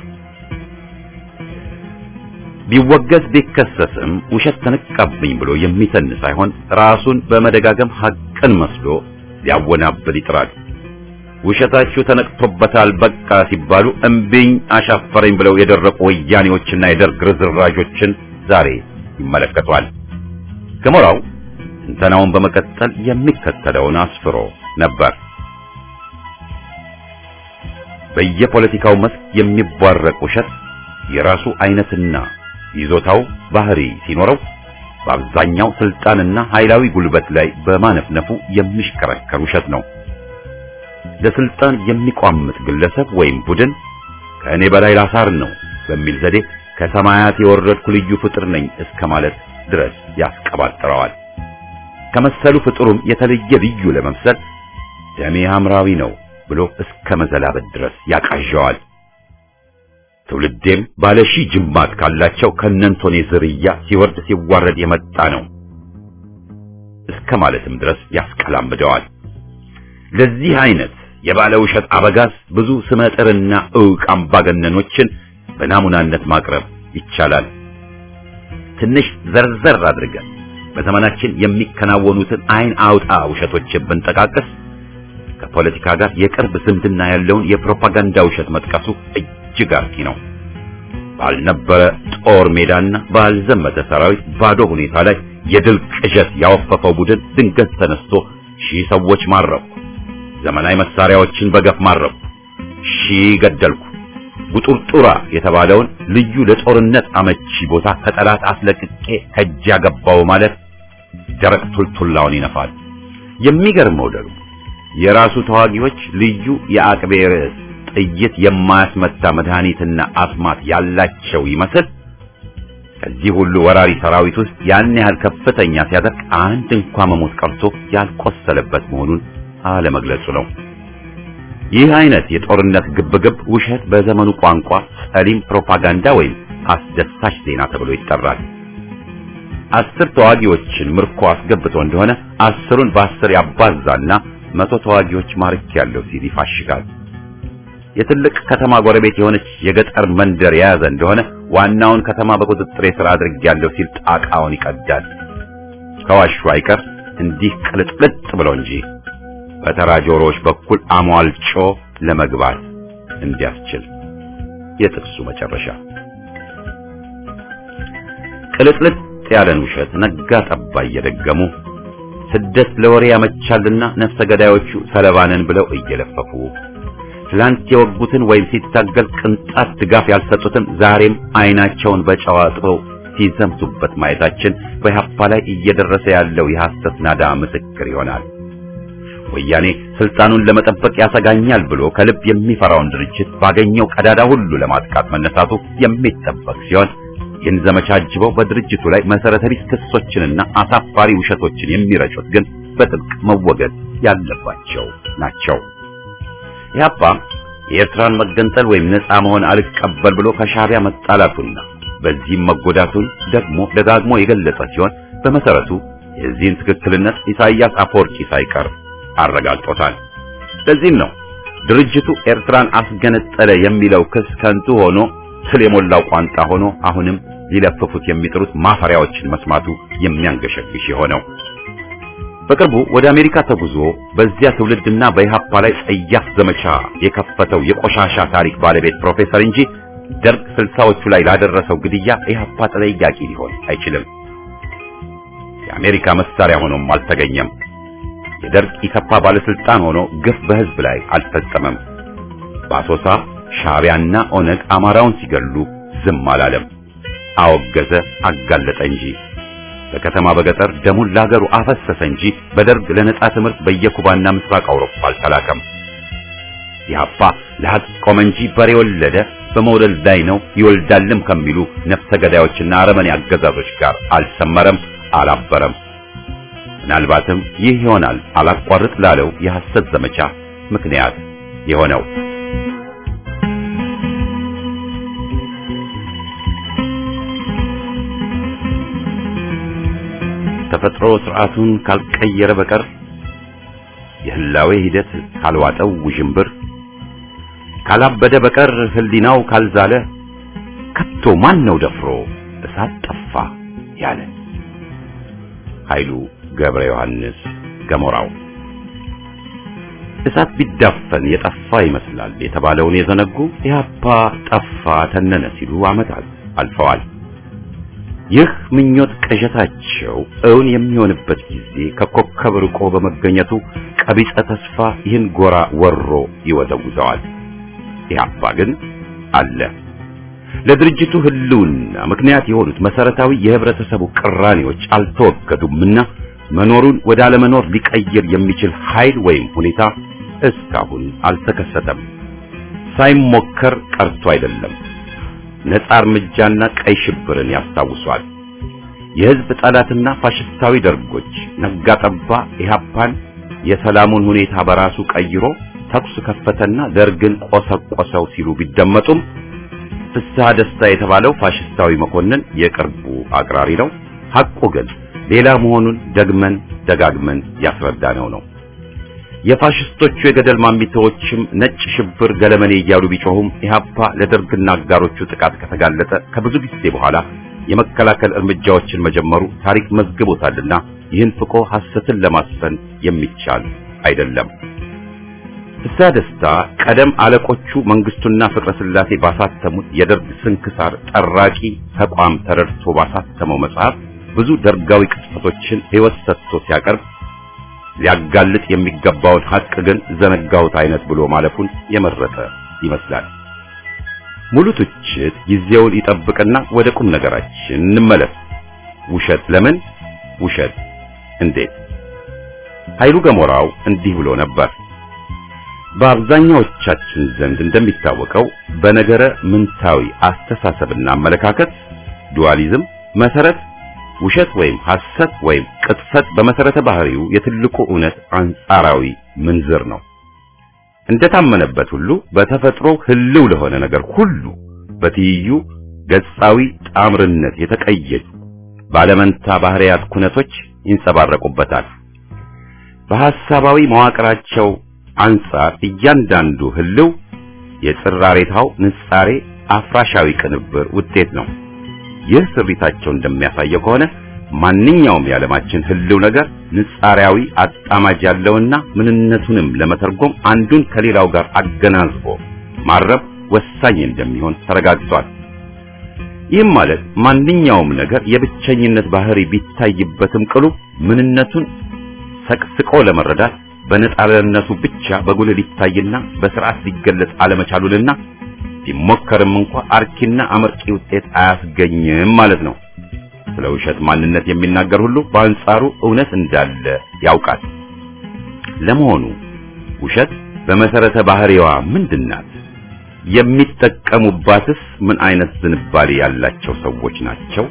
ቢወገዝ ቢከሰስም ውሸት ተነቃብኝ ብሎ የሚተን ሳይሆን ራሱን በመደጋገም ሐቅን መስሎ ሊያወናብድ ይጥራል። ውሸታችሁ ተነቅቶበታል በቃ ሲባሉ እምቢኝ አሻፈረኝ ብለው የደረቁ ወያኔዎችና የደርግ ርዝራዦችን ዛሬ ይመለከቷል። ገሞራው ትንተናውን በመቀጠል የሚከተለውን አስፍሮ ነበር። በየፖለቲካው መስክ የሚቧረቅ ውሸት የራሱ አይነትና ይዞታው ባህሪ ሲኖረው በአብዛኛው ስልጣንና ኃይላዊ ጉልበት ላይ በማነፍነፉ የሚሽከረከር ውሸት ነው። ለስልጣን የሚቋምጥ ግለሰብ ወይም ቡድን ከእኔ በላይ ላሳር ነው በሚል ዘዴ ከሰማያት የወረድኩ ልዩ ፍጥር ነኝ እስከ ማለት ድረስ ያስቀባጥረዋል። ከመሰሉ ፍጥሩም የተለየ ልዩ ለመምሰል ደሜ ሐምራዊ ነው ብሎ እስከ መዘላበት ድረስ ያቃዣዋል። ትውልዴም ባለሺ ጅማት ካላቸው ከነንቶኔ ዝርያ ሲወርድ ሲዋረድ የመጣ ነው እስከ ማለትም ድረስ ያስቀላምደዋል። ለዚህ አይነት የባለ ውሸት አበጋዝ ብዙ ስመጥርና ዕውቅ አምባገነኖችን በናሙናነት ማቅረብ ይቻላል። ትንሽ ዘርዘር አድርገን በዘመናችን የሚከናወኑትን አይን አውጣ ውሸቶችን ብንጠቃቀስ ከፖለቲካ ጋር የቅርብ ዝምድና ያለውን የፕሮፓጋንዳ ውሸት መጥቀሱ እጅግ አርኪ ነው። ባልነበረ ጦር ሜዳና ባልዘመተ ሰራዊት ባዶ ሁኔታ ላይ የድል ቅዠት ያወፈፈው ቡድን ድንገት ተነስቶ 1000 ሰዎች ማረኩ፣ ዘመናዊ መሳሪያዎችን በገፍ ማረኩ፣ 1000 ገደልኩ፣ ጉጡርጡራ የተባለውን ልዩ ለጦርነት አመቺ ቦታ ከጠላት አስለቅቄ ከእጅ ያገባው ማለት ደረቅ ቱልቱላውን ይነፋል። የሚገርመው ደግሞ የራሱ ተዋጊዎች ልዩ የአቅቤ ርዕስ ጥይት የማያስመታ መድኃኒትና አስማት ያላቸው ይመስል ከዚህ ሁሉ ወራሪ ሰራዊት ውስጥ ያን ያህል ከፍተኛ ሲያደርግ አንድ እንኳን መሞት ቀርቶ ያልቆሰለበት መሆኑን አለመግለጹ ነው። ይህ አይነት የጦርነት ግብግብ ውሸት በዘመኑ ቋንቋ ጸሊም ፕሮፓጋንዳ ወይም አስደሳች ዜና ተብሎ ይጠራል። 10 ተዋጊዎችን ምርኮ አስገብቶ እንደሆነ 10ን በ10 ያባዛና 100 ተዋጊዎች ማርክ ያለው ሲል ይፋሽጋል። የትልቅ ከተማ ጎረቤት የሆነች የገጠር መንደር የያዘ እንደሆነ ዋናውን ከተማ በቁጥጥር ስር አድርጌያለሁ ሲል ጣቃውን ይቀዳል። ከዋሹ አይቀር እንዲህ ቅልጥልጥ ብሎ እንጂ በተራ ጆሮዎች በኩል አሟልጮ ለመግባት እንዲያስችል። የጥቅሱ መጨረሻ ቅልጥልጥ ያለን ውሸት ነጋ ጠባ እየደገሙ ስደት ለወሬ ያመቻልና ነፍሰ ገዳዮቹ ሰለባነን ብለው እየለፈፉ ትላንት የወጉትን ወይም ሲታገል ቅንጣት ድጋፍ ያልሰጡትን ዛሬም አይናቸውን በጨው አጥበው ሲዘምቱበት ማየታችን በኢህአፓ ላይ እየደረሰ ያለው የሐሰት ናዳ ምስክር ይሆናል። ወያኔ ስልጣኑን ለመጠበቅ ያሰጋኛል ብሎ ከልብ የሚፈራውን ድርጅት ባገኘው ቀዳዳ ሁሉ ለማጥቃት መነሳቱ የሚጠበቅ ሲሆን ይህን ዘመቻ አጅበው በድርጅቱ ላይ መሰረተ ቢስ ክሶችንና አሳፋሪ ውሸቶችን የሚረጩት ግን በጥብቅ መወገድ ያለባቸው ናቸው። ኢህአፓ የኤርትራን መገንጠል ወይም ነፃ መሆን አልቀበል ብሎ ከሻዕቢያ መጣላቱና በዚህም መጎዳቱን ደግሞ ደጋግሞ የገለጸ ሲሆን በመሰረቱ የዚህን ትክክልነት ኢሳይያስ አፈወርቂ ሳይቀር አረጋግጦታል። ለዚህም ነው ድርጅቱ ኤርትራን አስገነጠለ የሚለው ክስ ከንቱ ሆኖ ስለ የሞላው ቋንጣ ሆኖ አሁንም ሊለፍፉት የሚጥሩት ማፈሪያዎችን መስማቱ የሚያንገሸግሽ የሆነው። በቅርቡ ወደ አሜሪካ ተጉዞ በዚያ ትውልድና በኢህአፓ ላይ ጸያፍ ዘመቻ የከፈተው የቆሻሻ ታሪክ ባለቤት ፕሮፌሰር እንጂ ደርግ 60ዎቹ ላይ ላደረሰው ግድያ ኢህአፓ ተጠያቂ ሊሆን አይችልም። የአሜሪካ መሳሪያ ሆኖም አልተገኘም። የደርግ ኢሰፓ ባለስልጣን ሆኖ ግፍ በህዝብ ላይ አልፈጸመም። በአሶሳ ሻዕቢያና ኦነግ አማራውን ሲገሉ ዝም አላለም። አወገዘ፣ አጋለጠ እንጂ በከተማ በገጠር ደሙን ለሀገሩ አፈሰሰ እንጂ በደርግ ለነጻ ትምህርት በየኩባና ምስራቅ አውሮፓ አልተላከም። ኢህአፓ ለሀቅ ቆመ እንጂ በሬ ወለደ፣ በመውለድ ላይ ነው ይወልዳልም ከሚሉ ነፍሰ ገዳዮችና አረመኔ አገዛዞች ጋር አልሰመረም፣ አላበረም። ምናልባትም ይህ ይሆናል አላቋርጥ ላለው የሐሰት ዘመቻ ምክንያት የሆነው። ተፈጥሮ ስርዓቱን ካልቀየረ በቀር የህላዌ ሂደት ካልዋጠው ውዥንብር ካላበደ በቀር ህሊናው ካልዛለ ከቶ ማን ነው ደፍሮ እሳት ጠፋ ያለ? ኃይሉ ገብረ ዮሐንስ ገሞራው። እሳት ቢዳፈን የጠፋ ይመስላል የተባለውን የዘነጉ ኢህአፓ ጠፋ ተነነ ሲሉ ዓመታት አልፈዋል። ይህ ምኞት ቅዠታቸው እውን የሚሆንበት ጊዜ ከኮከብ ርቆ በመገኘቱ ቀቢጸ ተስፋ ይህን ጎራ ወሮ ይወዘውዘዋል። ኢህአፓ ግን አለ። ለድርጅቱ ህልውና ምክንያት የሆኑት መሰረታዊ የህብረተሰቡ ቅራኔዎች አልተወገዱምና መኖሩን ወደ አለመኖር ሊቀይር የሚችል ኃይል ወይም ሁኔታ እስካሁን አልተከሰተም። ሳይሞከር ቀርቶ አይደለም። ነጻ እርምጃና ቀይ ሽብርን ያስታውሷል። የህዝብ ጠላትና ፋሽስታዊ ደርጎች ነጋ ጠባ ኢህአፓን የሰላሙን ሁኔታ በራሱ ቀይሮ ተኩስ ከፈተና ደርግን ቆሰቆሰው ሲሉ ቢደመጡም ፍስሐ ደስታ የተባለው ፋሽስታዊ መኮንን የቅርቡ አቅራሪ ነው። ሐቁ ግን ሌላ መሆኑን ደግመን ደጋግመን ያስረዳነው ነው። የፋሽስቶቹ የገደል ማሚታዎችም ነጭ ሽብር ገለመኔ እያሉ ቢጮሁም ኢህአፓ ለደርግና አጋሮቹ ጥቃት ከተጋለጠ ከብዙ ጊዜ በኋላ የመከላከል እርምጃዎችን መጀመሩ ታሪክ መዝግቦታልና ይህን ፍቆ ሐሰትን ለማስፈን የሚቻል አይደለም። ፍስሐ ደስታ ቀደም አለቆቹ መንግስቱና ፍቅረ ስላሴ ባሳተሙት የደርግ ስንክሳር ጠራቂ ተቋም ተረድቶ ባሳተመው መጽሐፍ ብዙ ደርጋዊ ቅጽፈቶችን ሕይወት ሰጥቶ ሲያቀርብ ሊያጋልጥ የሚገባውን ሐቅ ግን ዘነጋውት አይነት ብሎ ማለፉን የመረጠ ይመስላል። ሙሉ ትችት ጊዜውን ይጠብቅና ወደ ቁም ነገራችን እንመለስ። ውሸት ለምን? ውሸት እንዴት? ኃይሉ ገሞራው እንዲህ ብሎ ነበር። በአብዛኛዎቻችን ዘንድ እንደሚታወቀው በነገረ ምንታዊ አስተሳሰብና አመለካከት ዱዋሊዝም መሰረት ውሸት ወይም ሐሰት ወይም ቅጥፈት በመሰረተ ባህሪው የትልቁ እውነት አንጻራዊ ምንዝር ነው። እንደታመነበት ሁሉ በተፈጥሮ ህልው ለሆነ ነገር ሁሉ በትይዩ ገጻዊ ጣምርነት የተቀየጡ ባለመንታ ባህሪያት ኩነቶች ይንጸባረቁበታል። በሐሳባዊ መዋቅራቸው አንጻር እያንዳንዱ ህልው የጽራሬታው ንጻሬ አፍራሻዊ ቅንብር ውጤት ነው። ይህ ስሪታቸው እንደሚያሳየው ከሆነ ማንኛውም የዓለማችን ህልው ነገር ንጻሪያዊ አጣማጅ ያለውና ምንነቱንም ለመተርጎም አንዱን ከሌላው ጋር አገናዝቦ ማረብ ወሳኝ እንደሚሆን ተረጋግጧል። ይህም ማለት ማንኛውም ነገር የብቸኝነት ባህሪ ቢታይበትም ቅሉ ምንነቱን ሰቅስቆ ለመረዳት በነጣለነቱ ብቻ በጉልህ ሊታይና በስርዓት ሊገለጽ አለመቻሉንና ቢሞከርም እንኳን አርኪና አመርቂ ውጤት አያስገኝም ማለት ነው። ስለ ውሸት ማንነት የሚናገር ሁሉ በአንጻሩ እውነት እንዳለ ያውቃል። ለመሆኑ ውሸት በመሰረተ ባህሪዋ ምንድናት? የሚጠቀሙባትስ ምን አይነት ዝንባሌ ያላቸው ሰዎች ናቸው?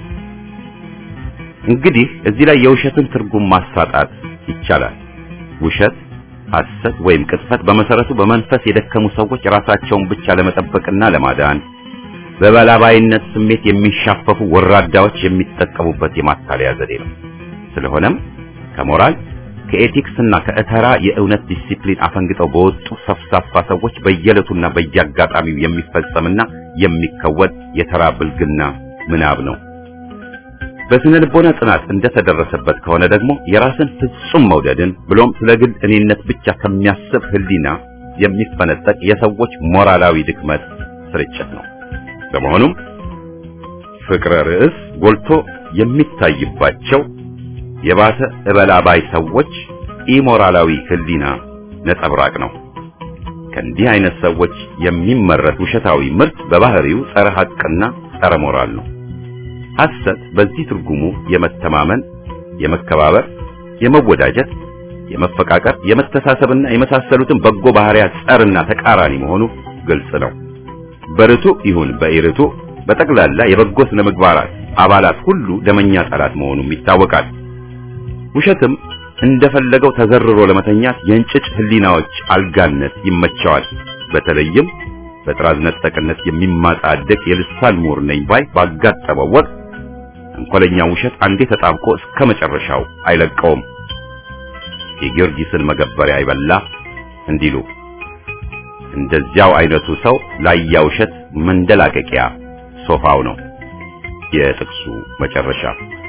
እንግዲህ እዚህ ላይ የውሸትን ትርጉም ማሳጣት ይቻላል። ውሸት፣ ሐሰት ወይም ቅጥፈት በመሰረቱ በመንፈስ የደከሙ ሰዎች ራሳቸውን ብቻ ለመጠበቅና ለማዳን በበላባይነት ስሜት የሚሻፈፉ ወራዳዎች የሚጠቀሙበት የማታለያ ዘዴ ነው። ስለሆነም ከሞራል ከኤቲክስና ከእተራ የእውነት ዲሲፕሊን አፈንግጠው በወጡ ሰፍሳፋ ሰዎች በየዕለቱና በየአጋጣሚው የሚፈጸምና የሚከወን የተራ ብልግና ምናብ ነው። በስነ ልቦና ጥናት እንደተደረሰበት ከሆነ ደግሞ የራስን ፍጹም መውደድን ብሎም ስለ ግል እኔነት ብቻ ከሚያስብ ህሊና የሚፈነጠቅ የሰዎች ሞራላዊ ድክመት ስርጭት ነው። በመሆኑም ፍቅረ ርዕስ ጎልቶ የሚታይባቸው የባሰ እበላባይ ሰዎች ኢሞራላዊ ህሊና ነጸብራቅ ነው። ከእንዲህ አይነት ሰዎች የሚመረት ውሸታዊ ምርት በባህሪው ጸረ ሐቅና ጸረ ሞራል ነው። ሐሰት በዚህ ትርጉሙ የመተማመን፣ የመከባበር፣ የመወዳጀት፣ የመፈቃቀር፣ የመተሳሰብና የመሳሰሉትን በጎ ባህሪያት ጸርና ተቃራኒ መሆኑ ግልጽ ነው። በርቱ ይሁን በኢርቱ በጠቅላላ የበጎ ስነ ምግባራት አባላት ሁሉ ደመኛ ጠላት መሆኑም ይታወቃል። ውሸትም እንደፈለገው ተዘርሮ ለመተኛት የእንጭጭ ህሊናዎች አልጋነት ይመቸዋል። በተለይም በጥራዝ ነጠቅነት የሚማጣደቅ የልሳን ምሁር ነኝ ባይ ባጋጠመው ወቅት እንኮለኛ ውሸት አንዴ ተጣብቆ እስከ መጨረሻው አይለቀውም። የጊዮርጊስን መገበሪያ አይበላ እንዲሉ እንደዚያው አይነቱ ሰው ላያ ውሸት መንደላቀቂያ ሶፋው ነው። የጥቅሱ መጨረሻ።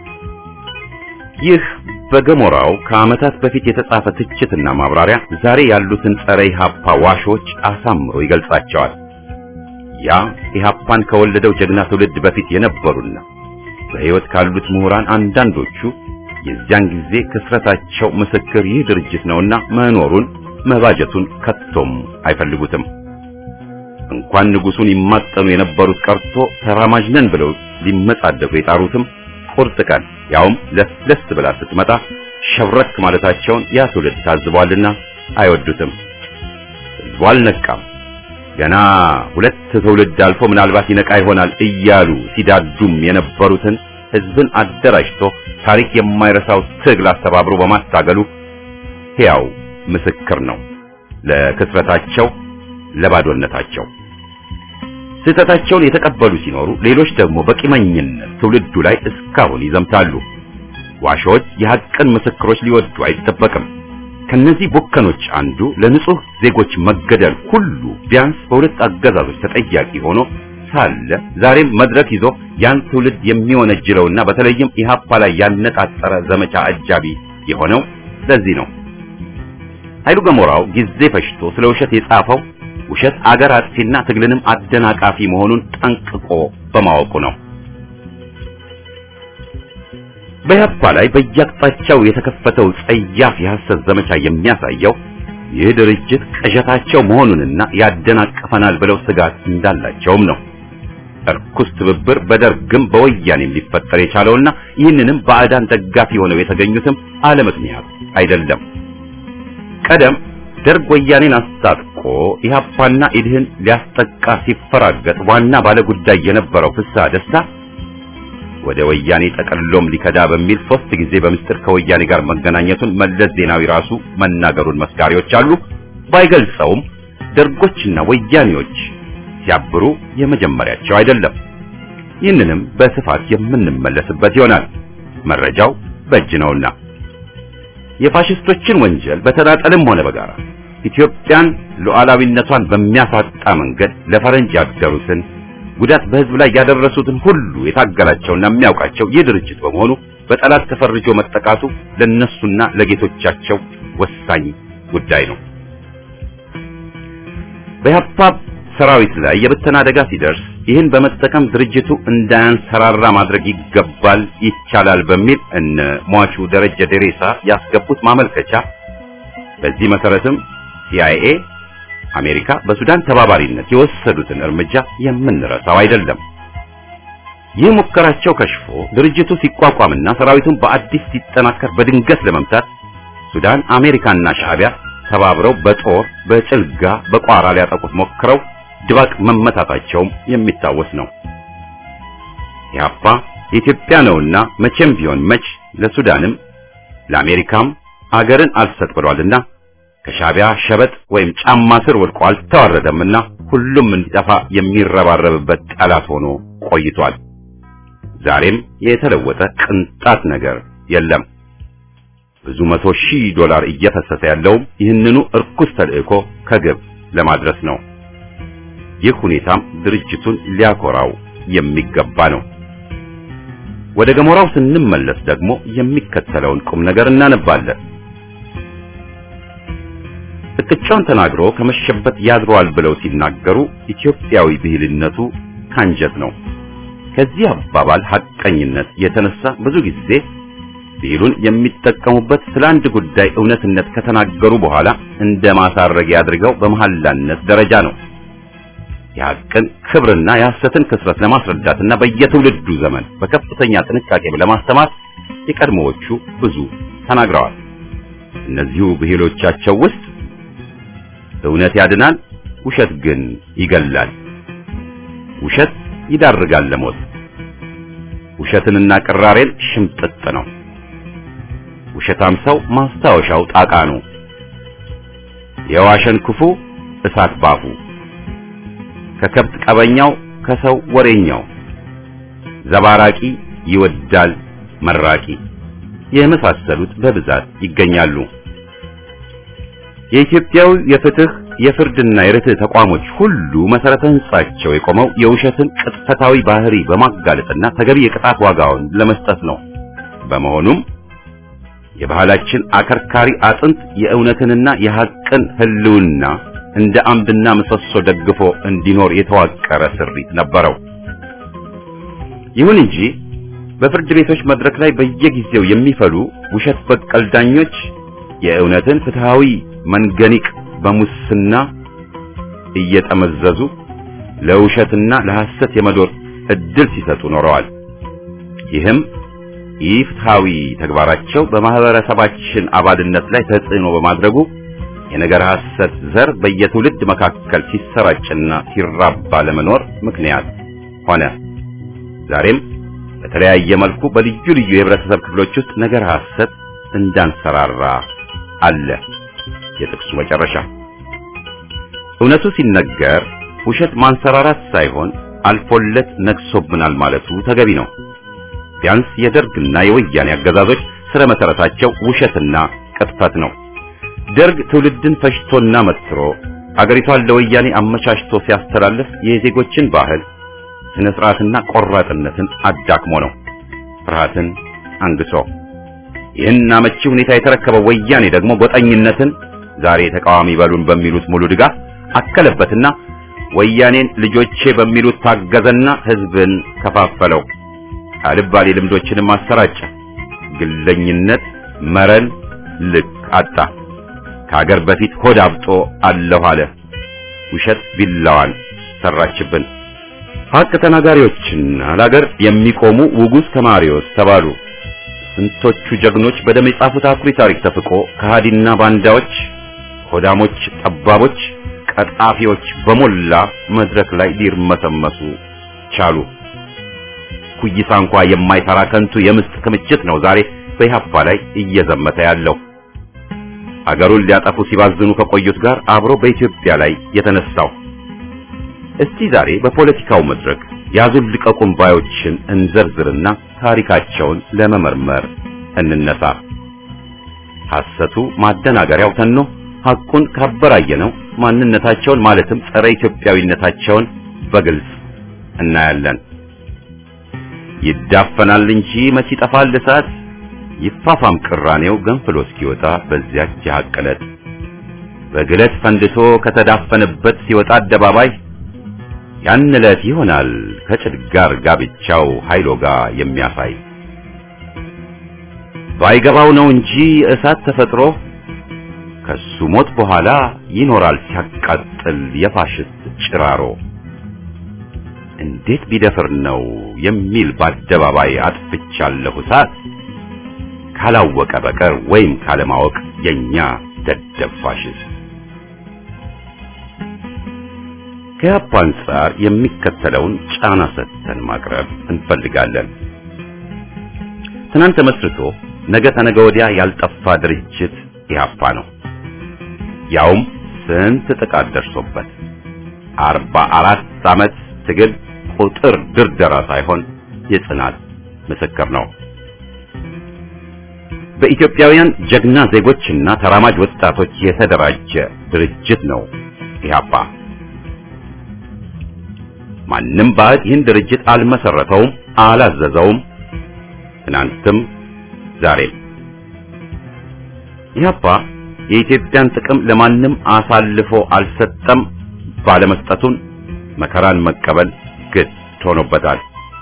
ይህ በገሞራው ከዓመታት በፊት የተጻፈ ትችትና ማብራሪያ ዛሬ ያሉትን ጸረ ኢህአፓ ዋሾች አሳምሮ ይገልጻቸዋል። ያ ኢህአፓን ከወለደው ጀግና ትውልድ በፊት የነበሩና በሕይወት ካሉት ምሁራን አንዳንዶቹ የዚያን ጊዜ ክስረታቸው ምስክር ይህ ድርጅት ነውና መኖሩን መባጀቱን ከቶም አይፈልጉትም። እንኳን ንጉሱን ይማጠኑ የነበሩት ቀርቶ ተራማጅ ነን ብለው ሊመጻደቁ የጣሩትም ቁርጥ ቀን ያውም ለስለስ ብላ ስትመጣ ሸብረክ ማለታቸውን ያ ትውልድ ታዝቧልና አይወዱትም። ሕዝቡ አልነቃም። ገና ሁለት ትውልድ አልፎ ምናልባት ይነቃ ይሆናል እያሉ ሲዳዱም የነበሩትን ሕዝብን አደራጅቶ ታሪክ የማይረሳው ትግል አስተባብሮ በማታገሉ ሕያው ምስክር ነው ለክስረታቸው፣ ለባዶነታቸው። ስህተታቸውን የተቀበሉ ሲኖሩ፣ ሌሎች ደግሞ በቂመኝነት ትውልዱ ላይ እስካሁን ይዘምታሉ። ዋሾች የሐቅን ምስክሮች ሊወዱ አይጠበቅም። ከነዚህ ቦከኖች አንዱ ለንጹህ ዜጎች መገደል ሁሉ ቢያንስ በሁለት አገዛዞች ተጠያቂ ሆኖ ሳለ ዛሬም መድረክ ይዞ ያን ትውልድ የሚወነጅለውና በተለይም ኢህአፓ ላይ ያነጣጠረ ዘመቻ አጃቢ የሆነው ለዚህ ነው። ኃይሉ ገሞራው ጊዜ ፈጅቶ ስለ ውሸት የጻፈው ውሸት አገር አጥፊና ትግልንም አደናቃፊ መሆኑን ጠንቅቆ በማወቁ ነው። በኢህአፓ ላይ በየአቅጣጫው የተከፈተው ጸያፍ የሐሰት ዘመቻ የሚያሳየው ይህ ድርጅት ቅዠታቸው መሆኑንና ያደናቅፈናል ብለው ስጋት እንዳላቸውም ነው። እርኩስ ትብብር በደርግም በወያኔም ሊፈጠር የቻለውና ይህንንም ባዕዳን ደጋፊ ሆነው የተገኙትም አለ ምክንያት አይደለም። ቀደም ደርግ ወያኔን አስታጥቆ ኢህአፓና ኢድህን ሊያስጠቃ ሲፈራገጥ ዋና ባለጉዳይ የነበረው ፍስሐ ደስታ ወደ ወያኔ ጠቅልሎም ሊከዳ በሚል 3 ጊዜ በምስጢር ከወያኔ ጋር መገናኘቱን መለስ ዜናዊ ራሱ መናገሩን መስካሪዎች አሉ። ባይገልጸውም ደርጎችና ወያኔዎች ሲያብሩ የመጀመሪያቸው አይደለም። ይህንንም በስፋት የምንመለስበት ይሆናል። መረጃው በእጅ ነውና የፋሽስቶችን ወንጀል በተናጠልም ሆነ በጋራ ኢትዮጵያን ሉዓላዊነቷን በሚያሳጣ መንገድ ለፈረንጅ ያደሩትን ጉዳት በህዝብ ላይ ያደረሱትን ሁሉ የታገላቸውና የሚያውቃቸው ይህ ድርጅት በመሆኑ በጠላት ተፈርጆ መጠቃቱ ለነሱና ለጌቶቻቸው ወሳኝ ጉዳይ ነው። በኢህአፓ ሰራዊት ላይ የብተና አደጋ ሲደርስ ይህን በመጠቀም ድርጅቱ እንዳያንሰራራ ማድረግ ይገባል፣ ይቻላል በሚል እነ ሟቹ ደረጀ ደሬሳ ያስገቡት ማመልከቻ፣ በዚህ መሰረትም CIA አሜሪካ በሱዳን ተባባሪነት የወሰዱትን እርምጃ የምንረሳው አይደለም። ይህ ሙከራቸው ከሽፎ ድርጅቱ ሲቋቋምና ሰራዊቱን በአዲስ ሲጠናከር በድንገት ለመምታት ሱዳን አሜሪካና ሻዕቢያ ተባብረው በጦር በጭልጋ በቋራ ሊያጠቁት ሞክረው ድባቅ መመታታቸውም የሚታወስ ነው። ኢህአፓ ኢትዮጵያ ነውና መቼም ቢሆን መች ለሱዳንም ለአሜሪካም አገርን አልሰጥ ብሏልና ከሻዕቢያ ሸበጥ ወይም ጫማ ስር ወድቆ አልተዋረደምና ሁሉም እንዲጠፋ የሚረባረብበት ጠላት ሆኖ ቆይቷል። ዛሬም የተለወጠ ቅንጣት ነገር የለም። ብዙ $100,000 እየፈሰሰ ያለው ይህንኑ እርኩስ ተልእኮ ከግብ ለማድረስ ነው። ይህ ሁኔታም ድርጅቱን ሊያኮራው የሚገባ ነው። ወደ ገሞራው ስንመለስ ደግሞ የሚከተለውን ቁም ነገር እናነባለን። እቅጫውን ተናግሮ ከመሸበት ያድሯል ብለው ሲናገሩ ኢትዮጵያዊ ብሂልነቱ ካንጀት ነው። ከዚህ አባባል ሐቀኝነት የተነሳ ብዙ ጊዜ ብሂሉን የሚጠቀሙበት ስለ አንድ ጉዳይ እውነትነት ከተናገሩ በኋላ እንደ ማሳረጊያ አድርገው በመሐላነት ደረጃ ነው። የሐቅን ክብርና የሐሰትን ክስረት ለማስረዳትና በየትውልዱ ዘመን በከፍተኛ ጥንቃቄ ለማስተማር የቀድሞዎቹ ብዙ ተናግረዋል። እነዚሁ ብሂሎቻቸው ውስጥ እውነት ያድናል፣ ውሸት ግን ይገላል፣ ውሸት ይዳርጋል ለሞት፣ ውሸትንና ቅራሬን ሽምጥጥ ነው፣ ውሸታም ሰው ማስታወሻው ጣቃ ነው፣ የዋሸን ክፉ እሳት ባፉ፣ ከከብት ቀበኛው ከሰው ወሬኛው፣ ዘባራቂ ይወዳል መራቂ የመሳሰሉት በብዛት ይገኛሉ። የኢትዮጵያው የፍትህ የፍርድና የርትዕ ተቋሞች ሁሉ መሰረተ ህንጻቸው የቆመው የውሸትን ቅጥፈታዊ ባህሪ በማጋለጥና ተገቢ የቅጣት ዋጋውን ለመስጠት ነው። በመሆኑም የባህላችን አከርካሪ አጥንት የእውነትንና የሐቅን ህልውና እንደ አምድና ምሰሶ ደግፎ እንዲኖር የተዋቀረ ስሪት ነበረው። ይሁን እንጂ በፍርድ ቤቶች መድረክ ላይ በየጊዜው የሚፈሉ ውሸት በቀል ዳኞች የእውነትን ፍትሃዊ መንገኒቅ በሙስና እየጠመዘዙ ለውሸትና ለሐሰት የመዶር እድል ሲሰጡ ኖረዋል። ይህም ኢፍትሃዊ ተግባራቸው በማህበረሰባችን አባልነት ላይ ተጽዕኖ በማድረጉ የነገር ሐሰት ዘር በየትውልድ መካከል ሲሰራጭና ሲራባ ለመኖር ምክንያት ሆነ። ዛሬም በተለያየ መልኩ በልዩ ልዩ የህብረተሰብ ክፍሎች ውስጥ ነገር ሐሰት እንዳንሰራራ አለ። የጥቅሱ መጨረሻ እውነቱ ሲነገር ውሸት ማንሰራራት ሳይሆን አልፎለት ነግሶብናል ማለቱ ተገቢ ነው። ቢያንስ የደርግና የወያኔ አገዛዞች ስለ መሰረታቸው ውሸትና ቅጥፈት ነው። ደርግ ትውልድን ፈሽቶና መትሮ አገሪቷን ለወያኔ አመቻችቶ ሲያስተላልፍ የዜጎችን ባህል ስነ ስርዓትና ቆራጥነትን አዳክሞ ነው፣ ፍርሃትን አንግሶ። ይህን አመቺ ሁኔታ የተረከበው ወያኔ ደግሞ ጎጠኝነትን ዛሬ ተቃዋሚ በሉን በሚሉት ሙሉ ድጋፍ አከለበትና ወያኔን ልጆቼ በሚሉት ታገዘና ህዝብን ከፋፈለው። አልባሌ ልምዶችንም አሰራጨ። ግለኝነት መረን ልክ አጣ። ከሀገር በፊት ሆድ አብጦ አለሁ አለ። ውሸት ቢላዋን ሰራችብን። ሀቅ ተናጋሪዎችና ለሀገር የሚቆሙ ውጉዝ ተማሪዎች ተባሉ። ስንቶቹ ጀግኖች በደም የጻፉት አኩሪ ታሪክ ተፍቆ ከሃዲና ባንዳዎች፣ ሆዳሞች፣ ጠባቦች፣ ቀጣፊዎች በሞላ መድረክ ላይ ሊርመሰመሱ ቻሉ። ኩይሳ እንኳ የማይሰራ ከንቱ የምስጥ ክምችት ነው ዛሬ በኢህአፓ ላይ እየዘመተ ያለው። አገሩን ሊያጠፉ ሲባዝኑ ከቆዩት ጋር አብሮ በኢትዮጵያ ላይ የተነሳው። እስቲ ዛሬ በፖለቲካው መድረክ ያዙን ልቀቁን ባዮችን እንዘርዝርና ታሪካቸውን ለመመርመር እንነሳ። ሐሰቱ ማደናገሪያው ተኖ ሐቁን ካበራየነው ማንነታቸውን ማለትም ጸረ ኢትዮጵያዊነታቸውን በግልጽ እናያለን። ይዳፈናል እንጂ መች ይጠፋል እሳት፣ ይፋፋም ቅራኔው ገንፍሎ እስኪወጣ በዚያች ሐቅለት በግለት ፈንድቶ ከተዳፈነበት ሲወጣ አደባባይ ያን ዕለት ይሆናል ከጭድ ጋር ጋብቻው ኃይሎ ጋር የሚያሳይ። ባይገባው ነው እንጂ እሳት ተፈጥሮ ከሱ ሞት በኋላ ይኖራል ሲያቃጥል የፋሽስት ጭራሮ። እንዴት ቢደፍር ነው የሚል በአደባባይ አጥፍቻለሁ እሳት፣ ካላወቀ በቀር ወይም ካለማወቅ የኛ ደደብ ፋሽስት። ከኢህአፓ አንጻር የሚከተለውን ጫና ሰጥተን ማቅረብ እንፈልጋለን። ትናንት መስርቶ ነገ ተነገ ወዲያ ያልጠፋ ድርጅት ኢህአፓ ነው። ያውም ስንት ጥቃት ደርሶበት 44 ዓመት ትግል ቁጥር ድርደራ ሳይሆን የጽናት ምስክር ነው። በኢትዮጵያውያን ጀግና ዜጎችና ተራማጅ ወጣቶች የተደራጀ ድርጅት ነው ኢህአፓ። ማንም ባዕድ ይህን ድርጅት አልመሰረተውም፣ አላዘዘውም። ትናንትም ዛሬም ኢህአፓ የኢትዮጵያን ጥቅም ለማንም አሳልፎ አልሰጠም። ባለመስጠቱን መከራን መቀበል ግድ ሆኖበታል።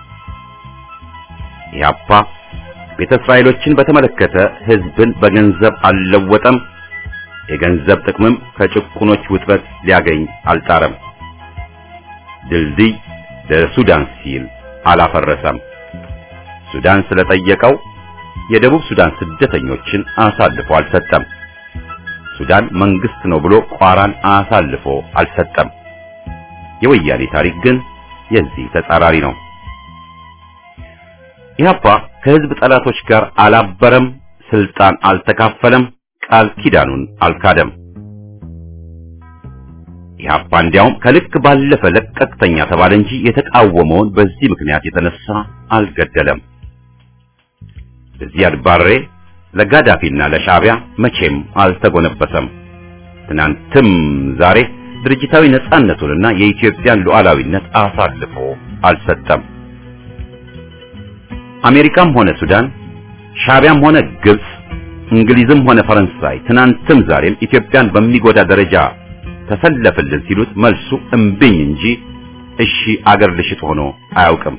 ኢህአፓ ቤተ እስራኤሎችን በተመለከተ ህዝብን በገንዘብ አልለወጠም። የገንዘብ ጥቅምም ከጭቁኖች ውጥረት ሊያገኝ አልጣረም። ድልድይ ለሱዳን ሲል አላፈረሰም። ሱዳን ስለጠየቀው የደቡብ ሱዳን ስደተኞችን አሳልፎ አልሰጠም። ሱዳን መንግስት ነው ብሎ ቋራን አሳልፎ አልሰጠም። የወያኔ ታሪክ ግን የዚህ ተጻራሪ ነው። ኢህአፓ ከህዝብ ጠላቶች ጋር አላበረም፣ ስልጣን አልተካፈለም፣ ቃል ኪዳኑን አልካደም። ኢህአፓ እንዲያውም ከልክ ባለፈ ለቀቅተኛ ተባለ እንጂ የተቃወመውን በዚህ ምክንያት የተነሳ አልገደለም። ለዚያድ ባሬ ለጋዳፊና ለሻዕቢያ መቼም አልተጎነበሰም። ትናንትም ዛሬ ድርጅታዊ ነጻነቱንና የኢትዮጵያን ሉዓላዊነት አሳልፎ አልሰጠም። አሜሪካም ሆነ ሱዳን፣ ሻዕቢያም ሆነ ግብጽ፣ እንግሊዝም ሆነ ፈረንሳይ ትናንትም ዛሬም ኢትዮጵያን በሚጎዳ ደረጃ ተሰለፈልን ሲሉት መልሱ እምብኝ እንጂ እሺ አገር ልሽጥ ሆኖ አያውቅም።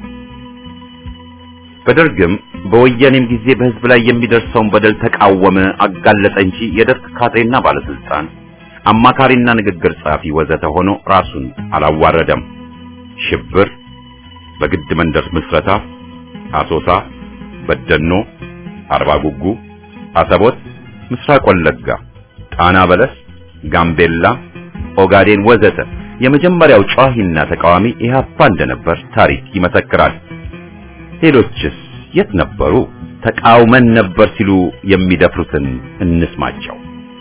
በደርግም በወያኔም ጊዜ በህዝብ ላይ የሚደርሰውን በደል ተቃወመ፣ አጋለጠ እንጂ የደርግ ካድሬና ባለስልጣን አማካሪና ንግግር ጻፊ ወዘተ ሆኖ ራሱን አላዋረደም። ሽብር፣ በግድ መንደር ምስረታ፣ አሶሳ፣ በደኖ፣ አርባ ጉጉ፣ አሰቦት፣ ምስራቅ ወለጋ፣ ጣና በለስ፣ ጋምቤላ፣ ኦጋዴን ወዘተ የመጀመሪያው ጨዋሂና ተቃዋሚ ኢህአፓ እንደነበር ታሪክ ይመሰክራል። ሌሎችስ የት ነበሩ? ተቃውመን ነበር ሲሉ የሚደፍሩትን እንስማቸው።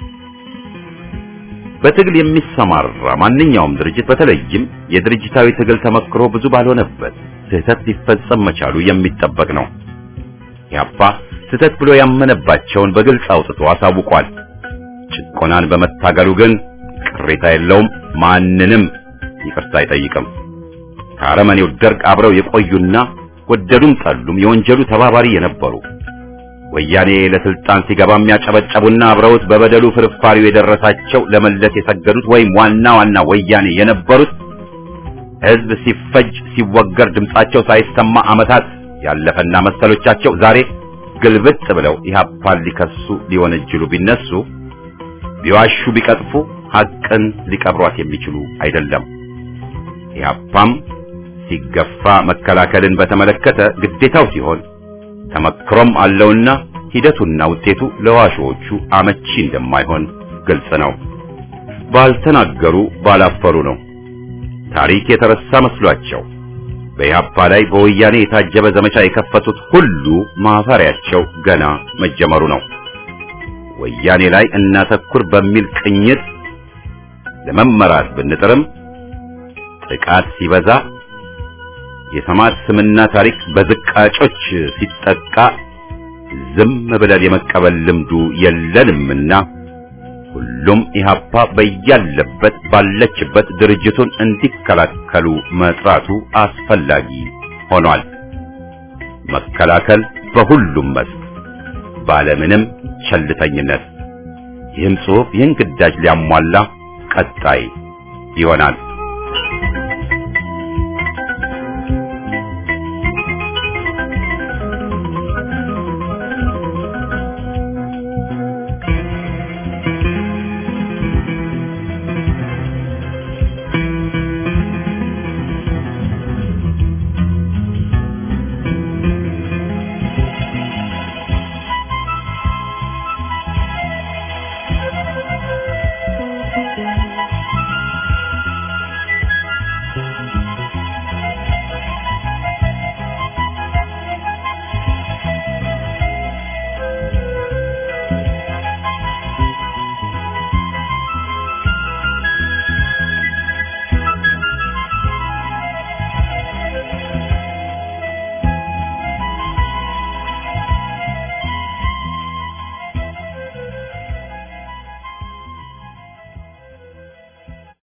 በትግል የሚሰማራ ማንኛውም ድርጅት በተለይም የድርጅታዊ ትግል ተመክሮ ብዙ ባልሆነበት ስህተት ሊፈጸም መቻሉ የሚጠበቅ ነው። ኢህአፓ ስህተት ብሎ ያመነባቸውን በግልጽ አውጥቶ አሳውቋል። ጭቆናን በመታገሉ ግን ቅሬታ የለውም፣ ማንንም ይቅርታ አይጠይቅም። ከአረመኔው ደርግ አብረው የቆዩና ወደዱም ጠሉም የወንጀሉ ተባባሪ የነበሩ ወያኔ ለስልጣን ሲገባ የሚያጨበጨቡና አብረውት በበደሉ ፍርፋሪው የደረሳቸው ለመለስ የሰገዱት ወይም ዋና ወያኔ የነበሩት ህዝብ ሲፈጅ ሲወገር ድምጻቸው ሳይሰማ ዓመታት ያለፈና መሰሎቻቸው ዛሬ ግልብጥ ብለው ኢህአፓን ሊከሱ ሊወነጅሉ ቢነሱ ቢዋሹ ቢቀጥፉ ሐቅን ሊቀብሯት የሚችሉ አይደለም። ኢህአፓም ሲገፋ መከላከልን በተመለከተ ግዴታው ሲሆን ተመክሮም አለውና ሂደቱና ውጤቱ ለዋሾቹ አመቺ እንደማይሆን ግልጽ ነው። ባልተናገሩ ባላፈሩ ነው። ታሪክ የተረሳ መስሏቸው በኢህአፓ ላይ በወያኔ የታጀበ ዘመቻ የከፈቱት ሁሉ ማፈሪያቸው ገና መጀመሩ ነው። ወያኔ ላይ እናተኩር በሚል ቅኝት ለመመራት ብንጥርም ጥቃት ሲበዛ የሰማዕት ስምና ታሪክ በዝቃጮች ሲጠቃ ዝም ብለን የመቀበል ልምዱ የለንምና ሁሉም ኢህአፓ በያለበት ባለችበት ድርጅቱን እንዲከላከሉ መጥራቱ አስፈላጊ ሆኗል። መከላከል በሁሉም መስክ ባለምንም ቸልተኝነት። ይህም ጽሑፍ ይህን ግዳጅ ሊያሟላ ቀጣይ ይሆናል።